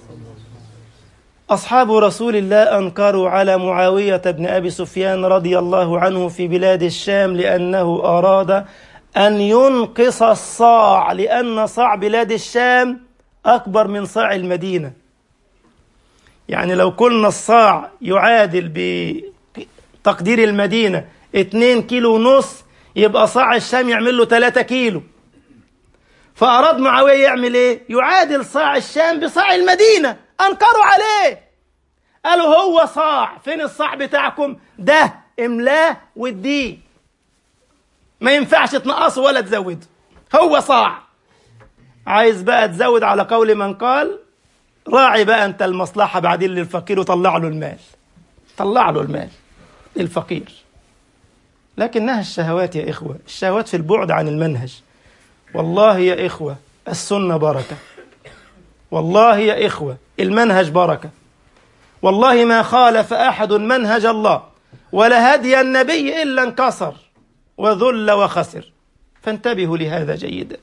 أصحاب رسول الله أنكروا على معاوية بن أبي سفيان رضي الله عنه في بلاد الشام لأنه أراد أن ينقص الصاع، لأن صاع بلاد الشام أكبر من صاع المدينة. يعني لو قلنا الصاع يعادل بتقدير المدينة 2 كيلو ونص، يبقى صاع الشام يعمل له 3 كيلو. فأراد معاوية يعمل إيه؟ يعادل صاع الشام بصاع المدينة. أنكروا عليه، قالوا هو صاع، فين الصاع بتاعكم؟ ده املاه واديه، ما ينفعش تنقصه ولا تزوده، هو صاع. عايز بقى تزود على قول من قال راعي بقى أنت المصلحة بعدين للفقير وطلع له المال، طلع له المال للفقير. لكنها الشهوات يا إخوة، الشهوات في البعد عن المنهج. والله يا إخوة السنة بركة، والله يا إخوة المنهج بركة، والله ما خالف أحد منهج الله ولا هدي النبي إلا انكسر وذل وخسر. فانتبهوا لهذا جيدا.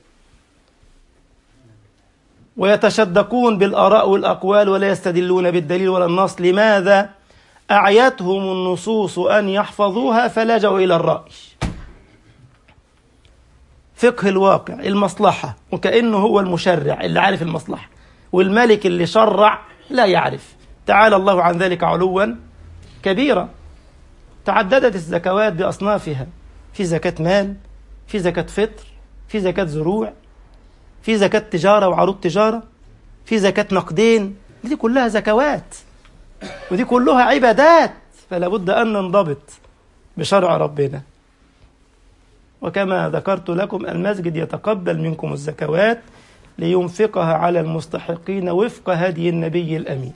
ويتشدقون بالآراء والأقوال ولا يستدلون بالدليل ولا النص. لماذا؟ أعيتهم النصوص أن يحفظوها فلجأوا إلى الرأي. فقه الواقع، المصلحة، وكأنه هو المشرع اللي عارف المصلحة، والملك اللي شرع لا يعرف. تعالى الله عن ذلك علوا كبيرا. تعددت الزكوات بأصنافها، في زكاة مال، في زكاة فطر، في زكاة زروع، في زكاة تجارة وعروض تجارة، في زكاة نقدين. دي كلها زكوات، ودي كلها عبادات، فلا بد أن ننضبط بشرع ربنا. وكما ذكرت لكم المسجد يتقبل منكم الزكوات لينفقها على المستحقين وفق هدي النبي الأمين،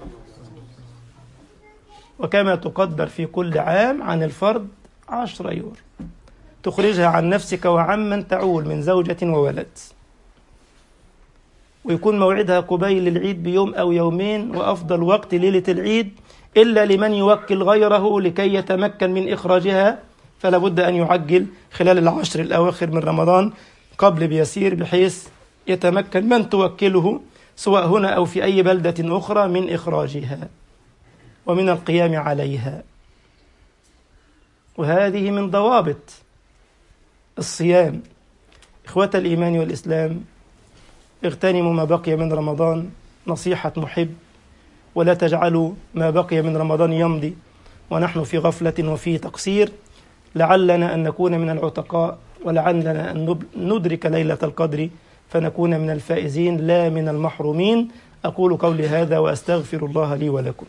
وكما تقدر في كل عام عن الفرد 10 يورو تخرجها عن نفسك وعمن تعول من زوجة وولد، ويكون موعدها قبيل العيد بيوم أو يومين، وأفضل وقت ليلة العيد، إلا لمن يوكل غيره لكي يتمكن من إخراجها، فلا بد أن يعجل خلال العشر الأواخر من رمضان قبل بيسير، بحيث يتمكن من توكله سواء هنا أو في أي بلدة أخرى من إخراجها ومن القيام عليها. وهذه من ضوابط الصيام. إخوة الإيمان والإسلام، اغتنموا ما بقي من رمضان، نصيحة محب، ولا تجعلوا ما بقي من رمضان يمضي ونحن في غفلة وفي تقصير. لعلنا أن نكون من العتقاء، ولعلنا أن ندرك ليلة القدر فنكون من الفائزين لا من المحرومين. أقول قولي هذا وأستغفر الله لي ولكم.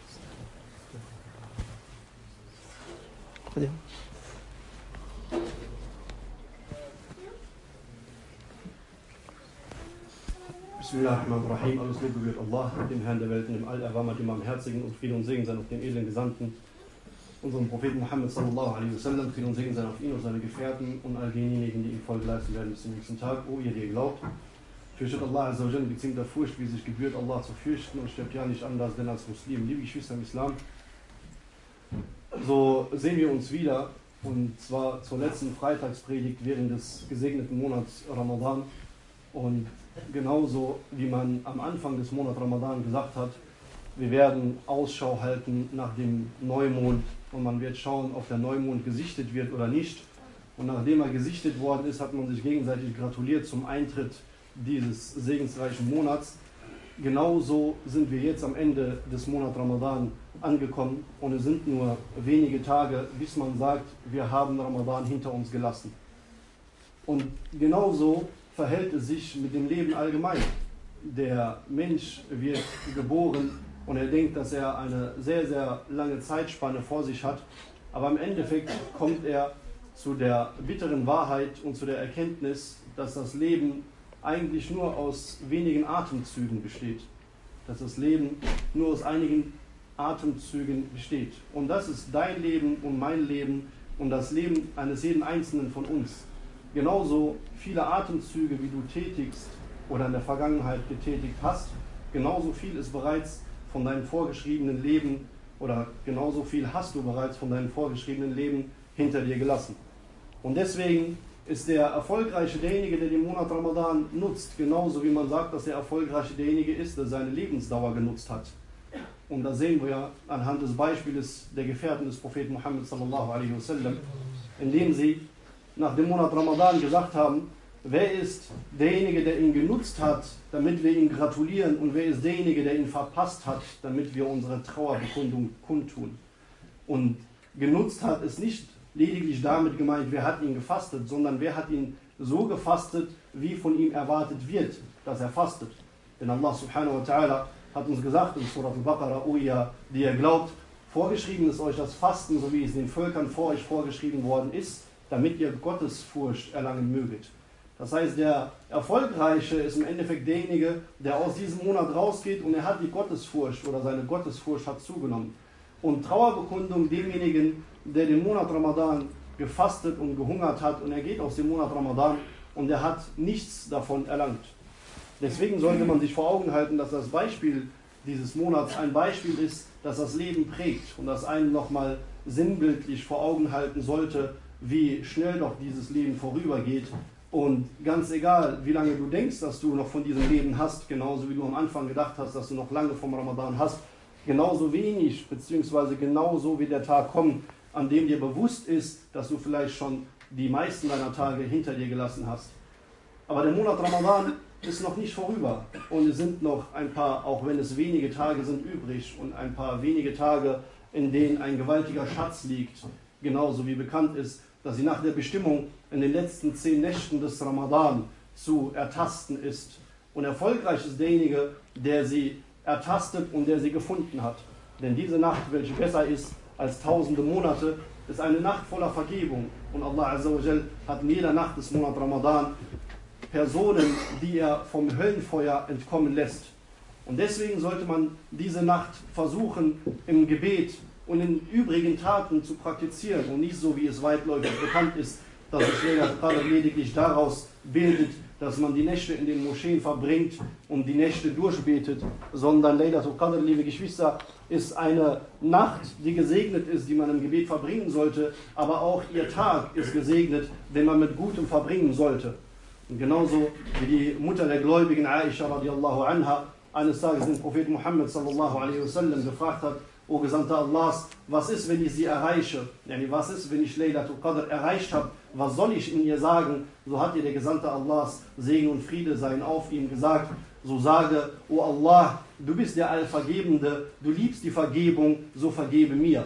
Bismillahirrahmanirrahim. Alles Lob gebührt Allah, dem Herrn der Welt, dem Allerbarmer, dem Barmherzigen, und Friede und Segen sein auf den edlen Gesandten, unserem Propheten Muhammad sallallahu alaihi wasallam. Friede und Segen sein auf ihn und seine Gefährten und all denjenigen, die ihm Folge leisten werden bis zum nächsten Tag. O ihr, die ihr glaubt, fürchtet Allah azza wa jalla mit gezinkter Furcht, wie sich gebührt, Allah zu fürchten, und stirbt ja nicht anders, denn als Muslim. Liebe Geschwister im Islam, so sehen wir uns wieder, und zwar zur letzten Freitagspredigt während des gesegneten Monats Ramadan. Und genauso wie man am Anfang des Monats Ramadan gesagt hat, wir werden Ausschau halten nach dem Neumond, und man wird schauen, ob der Neumond gesichtet wird oder nicht. Und nachdem er gesichtet worden ist, hat man sich gegenseitig gratuliert zum Eintritt dieses segensreichen Monats. Genauso sind wir jetzt am Ende des Monats Ramadan angekommen, und es sind nur wenige Tage, bis man sagt, wir haben Ramadan hinter uns gelassen. Und genauso verhält es sich mit dem Leben allgemein. Der Mensch wird geboren und er denkt, dass er eine sehr, sehr lange Zeitspanne vor sich hat, aber im Endeffekt kommt er zu der bitteren Wahrheit und zu der Erkenntnis, dass das Leben eigentlich nur aus wenigen Atemzügen besteht. Dass das Leben nur aus einigen Atemzügen besteht. Und das ist dein Leben und mein Leben und das Leben eines jeden Einzelnen von uns. Genauso viele Atemzüge, wie du tätigst oder in der Vergangenheit getätigt hast, genauso viel ist bereits von deinem vorgeschriebenen Leben, oder genauso viel hast du bereits von deinem vorgeschriebenen Leben hinter dir gelassen. Und deswegen ist der Erfolgreiche derjenige, der den Monat Ramadan nutzt, genauso wie man sagt, dass der Erfolgreiche derjenige ist, der seine Lebensdauer genutzt hat. Und da sehen wir ja anhand des Beispiels der Gefährten des Propheten Muhammad sallallahu alaihi wasallam, indem sie nach dem Monat Ramadan gesagt haben, wer ist derjenige, der ihn genutzt hat, damit wir ihm gratulieren, und wer ist derjenige, der ihn verpasst hat, damit wir unsere Trauerbekundung kundtun. Und genutzt hat ist nicht lediglich damit gemeint, wer hat ihn gefastet, sondern wer hat ihn so gefastet, wie von ihm erwartet wird, dass er fastet. Denn Allah subhanahu wa ta'ala hat uns gesagt in Surah Al-Baqarah, O ihr, die ihr glaubt, vorgeschrieben ist euch das Fasten, so wie es den Völkern vor euch vorgeschrieben worden ist, damit ihr Gottesfurcht erlangen möget. Das heißt, der Erfolgreiche ist im Endeffekt derjenige, der aus diesem Monat rausgeht und er hat die Gottesfurcht, oder seine Gottesfurcht hat zugenommen. Und Trauerbekundung demjenigen, der den Monat Ramadan gefastet und gehungert hat, und er geht aus dem Monat Ramadan und er hat nichts davon erlangt. Deswegen sollte man sich vor Augen halten, dass das Beispiel dieses Monats ein Beispiel ist, das das Leben prägt und das einen nochmal sinnbildlich vor Augen halten sollte, wie schnell doch dieses Leben vorübergeht. Und ganz egal, wie lange du denkst, dass du noch von diesem Leben hast, genauso wie du am Anfang gedacht hast, dass du noch lange vom Ramadan hast, genauso wenig, beziehungsweise genauso wird der Tag kommen, an dem dir bewusst ist, dass du vielleicht schon die meisten deiner Tage hinter dir gelassen hast. Aber der Monat Ramadan ist noch nicht vorüber und es sind noch ein paar, auch wenn es wenige Tage sind, übrig und ein paar wenige Tage, in denen ein gewaltiger Schatz liegt. Genauso wie bekannt ist, dass sie nach der Bestimmung in den letzten 10 Nächten des Ramadan zu ertasten ist. Und erfolgreich ist derjenige, der sie ertastet und der sie gefunden hat. Denn diese Nacht, welche besser ist als tausende Monate, ist eine Nacht voller Vergebung. Und Allah Azza wa Jal hat in jeder Nacht des Monats Ramadan Personen, die er vom Höllenfeuer entkommen lässt. Und deswegen sollte man diese Nacht versuchen, im Gebet und in übrigen Taten zu praktizieren und nicht so, wie es weitläufig bekannt ist, dass sich Laylatul Qadr lediglich daraus bildet, dass man die Nächte in den Moscheen verbringt und die Nächte durchbetet, sondern Laylatul Qadr, liebe Geschwister, ist eine Nacht, die gesegnet ist, die man im Gebet verbringen sollte, aber auch ihr Tag ist gesegnet, den man mit Gutem verbringen sollte. Und genauso wie die Mutter der Gläubigen, Aisha radiallahu anha, eines Tages den Propheten Muhammad sallallahu alaihi wasallam gefragt hat: O Gesandter Allahs, was ist, wenn ich sie erreiche? Yani, was ist, wenn ich Laylatul Qadr erreicht habe? Was soll ich in ihr sagen? So hat ihr der Gesandte Allahs, Segen und Friede seien auf ihm, gesagt: So sage, O Allah, du bist der Allvergebende, du liebst die Vergebung, so vergebe mir.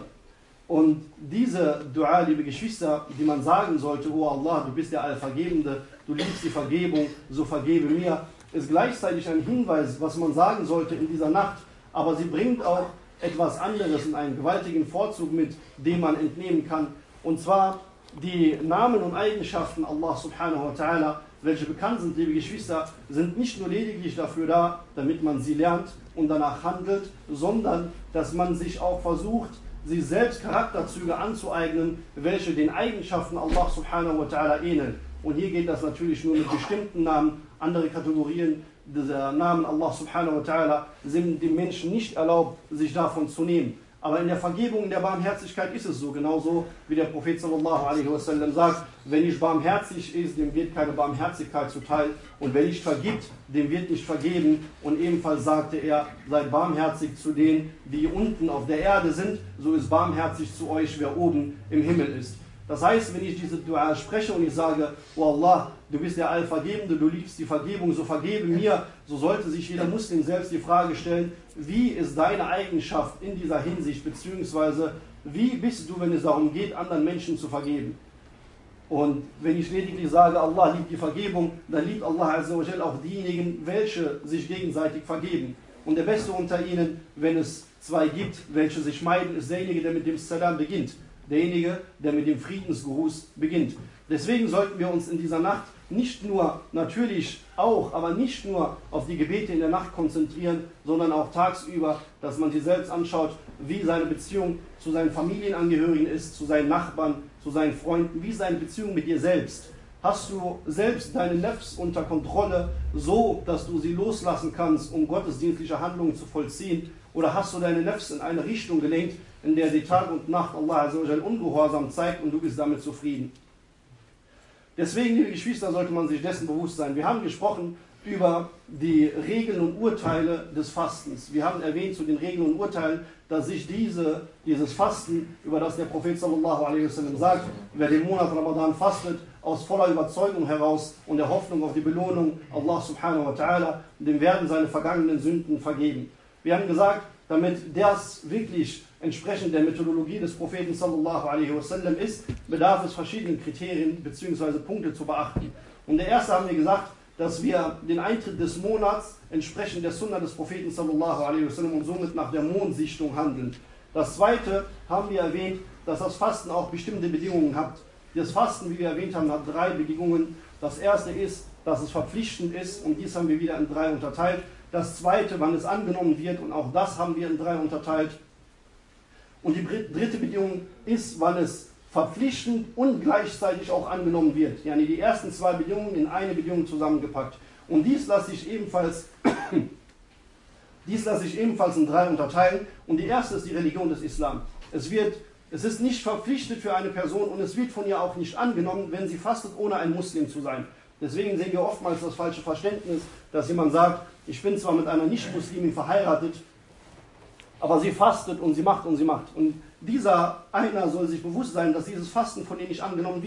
Und diese Dua, liebe Geschwister, die man sagen sollte: O Allah, du bist der Allvergebende, du liebst die Vergebung, so vergebe mir, ist gleichzeitig ein Hinweis, was man sagen sollte in dieser Nacht, aber sie bringt auch etwas anderes und einen gewaltigen Vorzug mit, dem man entnehmen kann, und zwar die Namen und Eigenschaften Allah subhanahu wa ta'ala, welche bekannt sind, liebe Geschwister, sind nicht nur lediglich dafür da, damit man sie lernt und danach handelt, sondern dass man sich auch versucht, sich selbst Charakterzüge anzueignen, welche den Eigenschaften Allah subhanahu wa ta'ala ähneln. Und hier geht das natürlich nur mit bestimmten Namen. Andere Kategorien dieser Namen Allah subhanahu wa ta'ala sind dem Menschen nicht erlaubt, sich davon zu nehmen. Aber in der Vergebung, in der Barmherzigkeit ist es so, genauso wie der Prophet sallallahu alaihi wasallam sagt: Wer nicht barmherzig ist, dem wird keine Barmherzigkeit zuteil, und wer nicht vergibt, dem wird nicht vergeben. Und ebenfalls sagte er: Seid barmherzig zu denen, die unten auf der Erde sind, so ist barmherzig zu euch, wer oben im Himmel ist. Das heißt, wenn ich diese Dua spreche und ich sage: O Allah, du bist der Allvergebende, du liebst die Vergebung, so vergebe mir, so sollte sich jeder Muslim selbst die Frage stellen: Wie ist deine Eigenschaft in dieser Hinsicht, beziehungsweise wie bist du, wenn es darum geht, anderen Menschen zu vergeben? Und wenn ich lediglich sage, Allah liebt die Vergebung, dann liebt Allah Azza wa Jal auch diejenigen, welche sich gegenseitig vergeben. Und der Beste unter ihnen, wenn es zwei gibt, welche sich meiden, ist derjenige, der mit dem Salam beginnt. Derjenige, der mit dem Friedensgruß beginnt. Deswegen sollten wir uns in dieser Nacht nicht nur, natürlich auch, aber nicht nur auf die Gebete in der Nacht konzentrieren, sondern auch tagsüber, dass man sich selbst anschaut, wie seine Beziehung zu seinen Familienangehörigen ist, zu seinen Nachbarn, zu seinen Freunden, wie seine Beziehung mit dir selbst. Hast du selbst deine Nefs unter Kontrolle, so dass du sie loslassen kannst, um gottesdienstliche Handlungen zu vollziehen? Oder hast du deine Nefs in eine Richtung gelenkt, in der sie Tag und Nacht Allah Azza wa Jal Ungehorsam zeigt, und du bist damit zufrieden? Deswegen, liebe Geschwister, sollte man sich dessen bewusst sein. Wir haben gesprochen über die Regeln und Urteile des Fastens. Wir haben erwähnt zu den Regeln und Urteilen, dass sich dieses Fasten, über das der Prophet sallallahu alaihi wasallam sagt: Wer den Monat Ramadan fastet, aus voller Überzeugung heraus und der Hoffnung auf die Belohnung Allah subhanahu wa ta'ala, dem werden seine vergangenen Sünden vergeben. Wir haben gesagt, damit das wirklich entsprechend der Methodologie des Propheten sallallahu alaihi wasallam ist, bedarf es verschiedenen Kriterien bzw. Punkte zu beachten. Und der erste haben wir gesagt, dass wir den Eintritt des Monats entsprechend der Sunna des Propheten sallallahu alaihi wasallam und somit nach der Mondsichtung handeln. Das zweite haben wir erwähnt, dass das Fasten auch bestimmte Bedingungen hat. Das Fasten, wie wir erwähnt haben, hat 3 Bedingungen. Das erste ist, dass es verpflichtend ist, und dies haben wir wieder in 3 unterteilt. Das zweite, wann es angenommen wird, und auch das haben wir in 3 unterteilt. Und die dritte Bedingung ist, wann es verpflichtend und gleichzeitig auch angenommen wird. Yani die ersten 2 Bedingungen in eine Bedingung zusammengepackt. Und dies lasse ich ebenfalls in 3 unterteilen. Und die erste ist die Religion des Islam. Es ist nicht verpflichtet für eine Person, und es wird von ihr auch nicht angenommen, wenn sie fastet, ohne ein Muslim zu sein. Deswegen sehen wir oftmals das falsche Verständnis, dass jemand sagt: Ich bin zwar mit einer Nicht-Muslimin verheiratet, aber sie fastet und sie macht und sie macht. Und dieser einer soll sich bewusst sein, dass dieses Fasten von ihr nicht angenommen wird.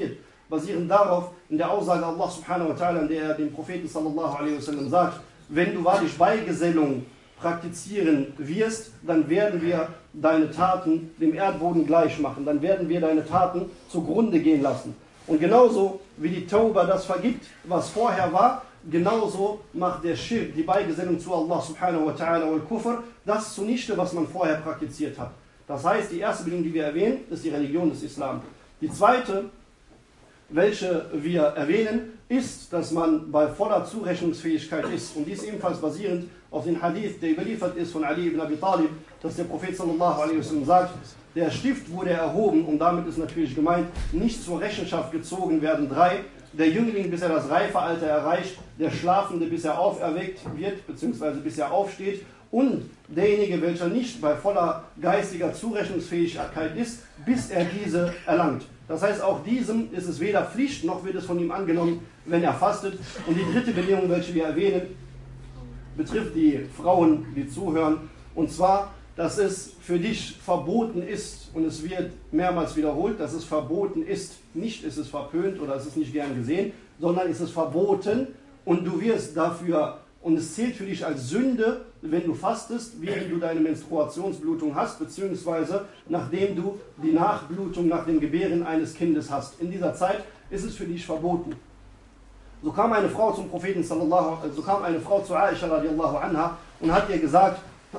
basierend darauf in der Aussage Allah subhanahu wa ta'ala, in der er dem Propheten sallallahu alaihi wasallam sagt, wenn du wahrlich Beigesellung praktizieren wirst, dann werden wir deine Taten dem Erdboden gleich machen, dann werden wir deine Taten zugrunde gehen lassen. Und genauso wie die Tauba das vergibt, was vorher war, genauso macht der Schirk, die Beigesellung zu Allah subhanahu wa ta'ala und Kufr, das zunichte, was man vorher praktiziert hat. Das heißt, die erste Bedingung, die wir erwähnen, ist die Religion des Islam. Die zweite, welche wir erwähnen, ist, dass man bei voller Zurechnungsfähigkeit ist. Und dies ebenfalls basierend auf den Hadith, der überliefert ist von Ali ibn Abi Talib, dass der Prophet sallallahu alaihi wasallam sagt, der Stift wurde erhoben, und damit ist natürlich gemeint, nicht zur Rechenschaft gezogen werden drei: der Jüngling, bis er das Reifealter erreicht, der Schlafende, bis er auferweckt wird, beziehungsweise bis er aufsteht, und derjenige, welcher nicht bei voller geistiger Zurechnungsfähigkeit ist, bis er diese erlangt. Das heißt, auch diesem ist es weder Pflicht, noch wird es von ihm angenommen, wenn er fastet. Und die dritte Bedingung, welche wir erwähnen, betrifft die Frauen, die zuhören, und zwar, dass es für dich verboten ist, und es wird mehrmals wiederholt, dass es verboten ist. Nicht ist es verpönt oder es ist nicht gern gesehen, sondern es ist verboten, und du wirst dafür, und es zählt für dich als Sünde, wenn du fastest, während du deine Menstruationsblutung hast, beziehungsweise nachdem du die Nachblutung nach dem Gebären eines Kindes hast. In dieser Zeit ist es für dich verboten. So kam eine Frau zum Propheten so kam eine Frau zu Aisha radiallahu anha und hat ihr gesagt,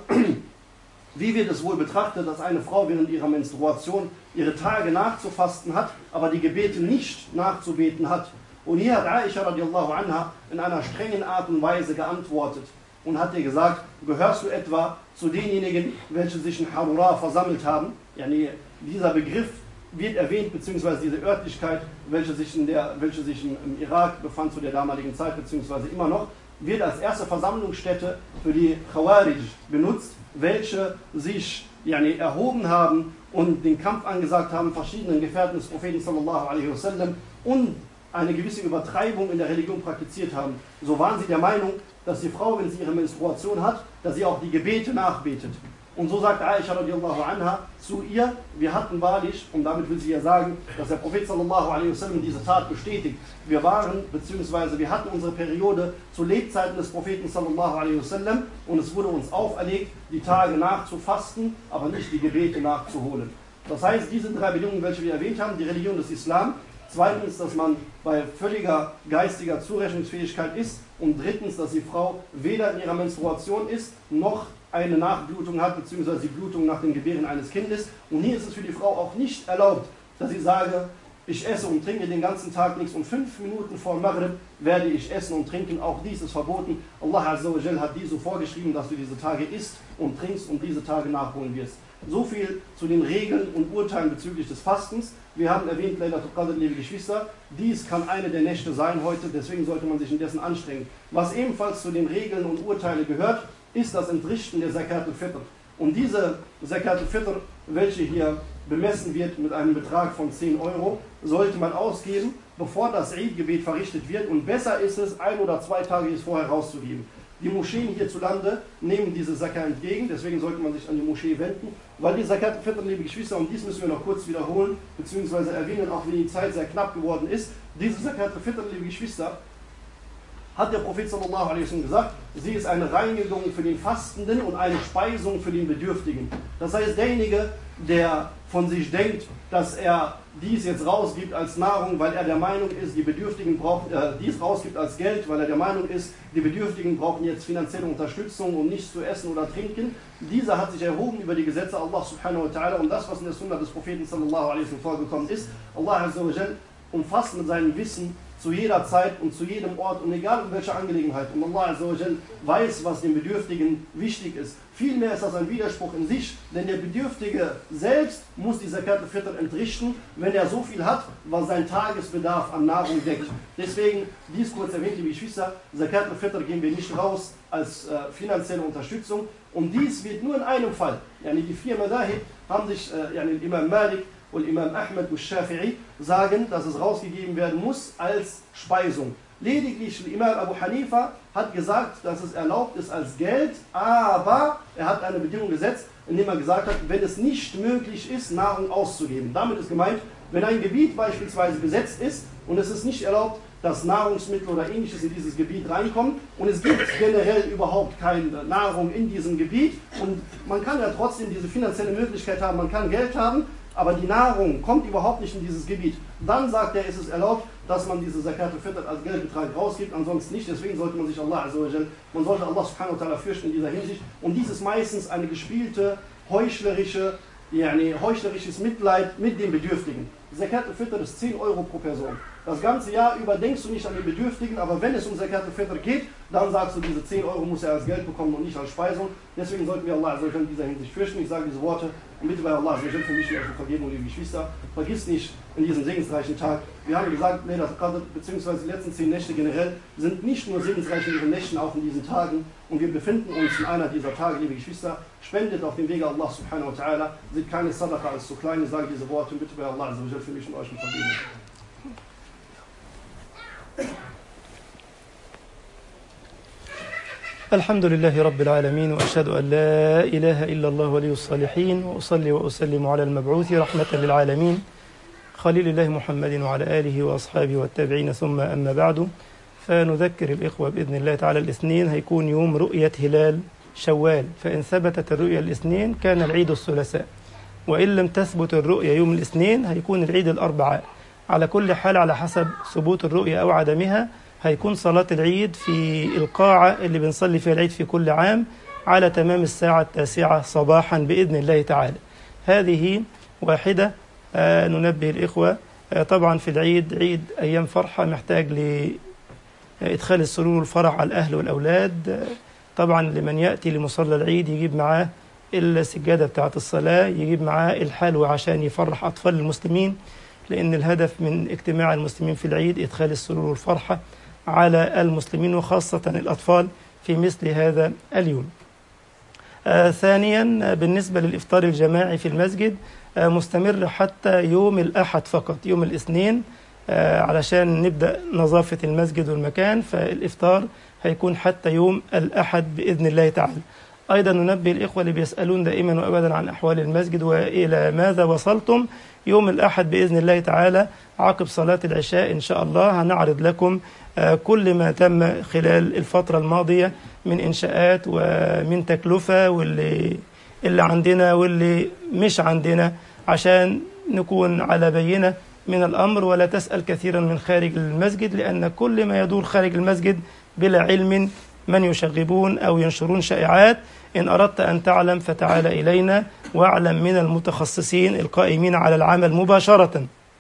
wie wird es wohl betrachtet, dass eine Frau während ihrer Menstruation ihre Tage nachzufasten hat, aber die Gebete nicht nachzubeten hat. Und hier hat Aisha radiallahu anha in einer strengen Art und Weise geantwortet und hat ihr gesagt, gehörst du etwa zu denjenigen, welche sich in Harura versammelt haben? Yani, dieser Begriff wird erwähnt, beziehungsweise diese Örtlichkeit, welche sich im Irak befand zu der damaligen Zeit, beziehungsweise immer noch, wird als erste Versammlungsstätte für die Khawarij benutzt, welche sich erhoben haben und den Kampf angesagt haben, verschiedenen Gefährten des Propheten sallallahu alaihi wasallam, und eine gewisse Übertreibung in der Religion praktiziert haben. So waren sie der Meinung, dass die Frau, wenn sie ihre Menstruation hat, dass sie auch die Gebete nachbetet. Und so sagt Aisha radiallahu anha zu ihr, wir hatten wahrlich, und damit will sie ja sagen, dass der Prophet sallallahu alaihi wasallam diese Tat bestätigt, wir hatten unsere Periode zu Lebzeiten des Propheten sallallahu alaihi wasallam, und es wurde uns auferlegt, die Tage nachzufasten, aber nicht die Gebete nachzuholen. Das heißt, diese drei Bedingungen, welche wir erwähnt haben, die Religion des Islam, zweitens, dass man bei völliger geistiger Zurechnungsfähigkeit ist, und drittens, dass die Frau weder in ihrer Menstruation ist, noch eine Nachblutung hat, beziehungsweise die Blutung nach dem Gebären eines Kindes. Und hier ist es für die Frau auch nicht erlaubt, dass sie sage, ich esse und trinke den ganzen Tag nichts, und 5 Minuten vor Maghrib werde ich essen und trinken. Auch dies ist verboten. Allah Azza wa Jal hat dies so vorgeschrieben, dass du diese Tage isst und trinkst und diese Tage nachholen wirst. So viel zu den Regeln und Urteilen bezüglich des Fastens. Wir haben erwähnt, Laylatul Qadr, liebe Geschwister, dies kann eine der Nächte sein heute, deswegen sollte man sich indessen anstrengen. Was ebenfalls zu den Regeln und Urteilen gehört, ist das Entrichten der Zakat al-Fitr. Und diese Zakat al-Fitr, welche hier bemessen wird mit einem Betrag von 10 Euro, sollte man ausgeben, bevor das Eid-Gebet verrichtet wird, und besser ist es, 1 oder 2 Tage es vorher rauszugeben. Die Moscheen hierzulande nehmen diese Zakat entgegen, deswegen sollte man sich an die Moschee wenden, weil die Zakat al-Fitr, liebe Geschwister, und dies müssen wir noch kurz wiederholen, beziehungsweise erwähnen, auch wenn die Zeit sehr knapp geworden ist, diese Zakat al-Fitr, liebe Geschwister, hat der Prophet sallallahu alaihi wasallam gesagt, sie ist eine Reinigung für den Fastenden und eine Speisung für den Bedürftigen. Das heißt, derjenige, der von sich denkt, dass er dies jetzt rausgibt als Nahrung, weil er der Meinung ist, die Bedürftigen brauchen, dies rausgibt als Geld, weil er der Meinung ist, die Bedürftigen brauchen jetzt finanzielle Unterstützung, um nichts zu essen oder trinken, dieser hat sich erhoben über die Gesetze Allah subhanahu wa ta'ala und das, was in der Sunna des Propheten sallallahu alaihi wasallam vorgekommen ist. Allah azza wa jal umfasst mit seinem Wissen zu jeder Zeit und zu jedem Ort und egal in welcher Angelegenheit. Und Allah azza wa jal weiß, was dem Bedürftigen wichtig ist. Vielmehr ist das ein Widerspruch in sich, denn der Bedürftige selbst muss die Zakat al-Fitr entrichten, wenn er so viel hat, was sein Tagesbedarf an Nahrung deckt. Deswegen, dies kurz erwähnt, liebe Geschwister, Zakat al-Fitr geben wir nicht raus als finanzielle Unterstützung. Und dies wird nur in einem Fall. Die 4 Madahib haben sich, Imam Malik und Imam Ahmed und Shafi'i sagen, dass es rausgegeben werden muss als Speisung. Lediglich Imam Abu Hanifa hat gesagt, dass es erlaubt ist als Geld, aber er hat eine Bedingung gesetzt, indem er gesagt hat, wenn es nicht möglich ist, Nahrung auszugeben. Damit ist gemeint, wenn ein Gebiet beispielsweise besetzt ist und es ist nicht erlaubt, dass Nahrungsmittel oder ähnliches in dieses Gebiet reinkommen und es gibt generell überhaupt keine Nahrung in diesem Gebiet und man kann ja trotzdem diese finanzielle Möglichkeit haben, man kann Geld haben, aber die Nahrung kommt überhaupt nicht in dieses Gebiet. Dann sagt er, ist es erlaubt, dass man diese Zakat al-Fitr als Geldbetrag rausgibt, ansonsten nicht. Deswegen sollte man sich Allah man sollte Allah subhanahu wa ta'ala fürchten in dieser Hinsicht. Und dies ist meistens eine gespielte, heuchlerisches Mitleid mit den Bedürftigen. Zakat al-Fitr ist 10 Euro pro Person. Das ganze Jahr über denkst du nicht an den Bedürftigen, aber wenn es um Zakat al-Fitr geht, dann sagst du, diese 10 Euro muss er als Geld bekommen und nicht als Speisung. Deswegen sollten wir Allah in dieser Hinsicht fürchten. Ich sage diese Worte und bitte bei Allah für mich und eure Vergebung, liebe Geschwister. Vergiss nicht in diesem segensreichen Tag. Wir haben gesagt, Laylatul Qadr bzw. die letzten 10 Nächte generell sind nicht nur segensreich in ihren Nächten, auch in diesen Tagen. Und wir befinden uns in einer dieser Tage, liebe Geschwister. Spendet auf dem Wege Allah subhanahu wa ta'ala. Seht keine Sadaqa als zu klein. Ich sage diese Worte und bitte bei Allah für mich und euch um Vergebung. الحمد لله رب العالمين وأشهد أن لا إله إلا الله ولي الصالحين وأصلي وأسلم على المبعوث رحمة للعالمين خليل الله محمد وعلى آله وأصحابه والتابعين ثم أما بعد فنذكر الإخوة بإذن الله تعالى الاثنين هيكون يوم رؤية هلال شوال فإن ثبتت الرؤية الاثنين كان العيد الثلاثاء وإن لم تثبت الرؤية يوم الاثنين هيكون العيد الأربعاء على كل حال على حسب ثبوت الرؤية أو عدمها هيكون صلاة العيد في القاعة اللي بنصلي فيها العيد في كل عام على تمام الساعة 9 صباحا بإذن الله تعالى. هذه واحدة. ننبه الإخوة طبعا في العيد عيد أيام فرحة محتاج لإدخال السرور والفرح على الأهل والأولاد. طبعا لمن يأتي لمصلى العيد يجيب معاه السجادة بتاعة الصلاة، يجيب معاه الحلوى عشان يفرح أطفال المسلمين، لأن الهدف من اجتماع المسلمين في العيد إدخال السرور والفرحة على المسلمين وخاصة الأطفال في مثل هذا اليوم. ثانيا بالنسبة للإفطار الجماعي في المسجد مستمر حتى يوم الأحد فقط، يوم الاثنين علشان نبدأ نظافة المسجد والمكان، فالإفطار هيكون حتى يوم الأحد بإذن الله تعالى. أيضا ننبه الإخوة اللي بيسألون دائما وأبدا عن أحوال المسجد وإلى ماذا وصلتم. يوم الأحد بإذن الله تعالى عقب صلاة العشاء إن شاء الله هنعرض لكم كل ما تم خلال الفترة الماضية من إنشاءات ومن تكلفة واللي عندنا واللي مش عندنا عشان نكون على بينة من الأمر ولا تسأل كثيرا من خارج المسجد، لأن كل ما يدور خارج المسجد بلا علم من يشغبون أو ينشرون شائعات. إن أردت أن تعلم فتعال إلينا واعلم من المتخصصين القائمين على العمل مباشرة.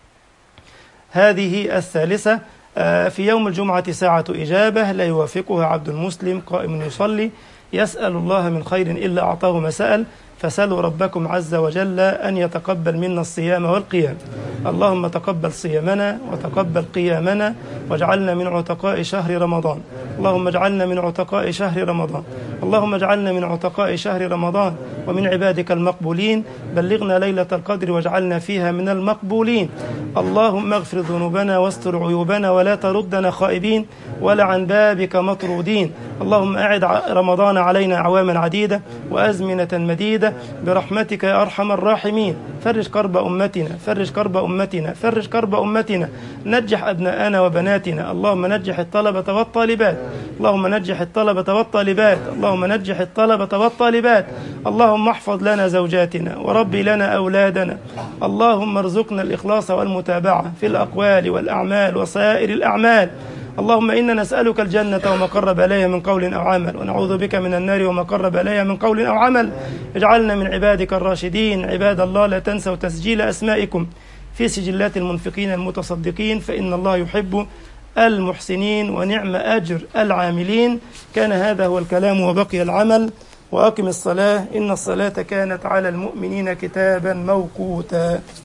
هذه الثالثة. في يوم الجمعة ساعة إجابة لا يوافقها عبد مسلم قائم يصلي يسأل الله من خير إلا أعطاه ما سأل، فسألوا ربكم عز وجل أن يتقبل منا الصيام والقيام. اللهم تقبل صيامنا وتقبل قيامنا واجعلنا من عتقاء شهر رمضان. اللهم اجعلنا من عتقاء شهر رمضان. اللهم اجعلنا من عتقاء شهر رمضان ومن عبادك المقبولين. بلغنا ليلة القدر واجعلنا فيها من المقبولين. اللهم اغفر ذنوبنا واستر عيوبنا ولا تردنا خائبين ولا عن بابك مطرودين. اللهم أعد رمضان علينا أعواما عديدة وأزمنة مديدة برحمتك يا أرحم الراحمين. فرج كرب أمتنا، فرج كرب أمتنا، فرج كرب أمتنا. نجح أبناءنا وبناتنا. اللهم نجح الطلبة والطالبات. اللهم نجح الطلبة والطالبات. اللهم نجح الطلبة والطالبات. اللهم احفظ لنا زوجاتنا وربي لنا أولادنا. اللهم ارزقنا الإخلاص والمتابعة في الأقوال والأعمال وسائر الأعمال. اللهم إنا نسألك الجنة وما قرب إليها من قول أو عمل، ونعوذ بك من النار وما قرب إليها من قول أو عمل. اجعلنا من عبادك الراشدين. عباد الله لا تنسوا تسجيل أسمائكم في سجلات المنفقين المتصدقين، فإن الله يحب المحسنين ونعم أجر العاملين. كان هذا هو الكلام وبقي العمل. وأقم الصلاة إن الصلاة كانت على المؤمنين كتابا موقوتا.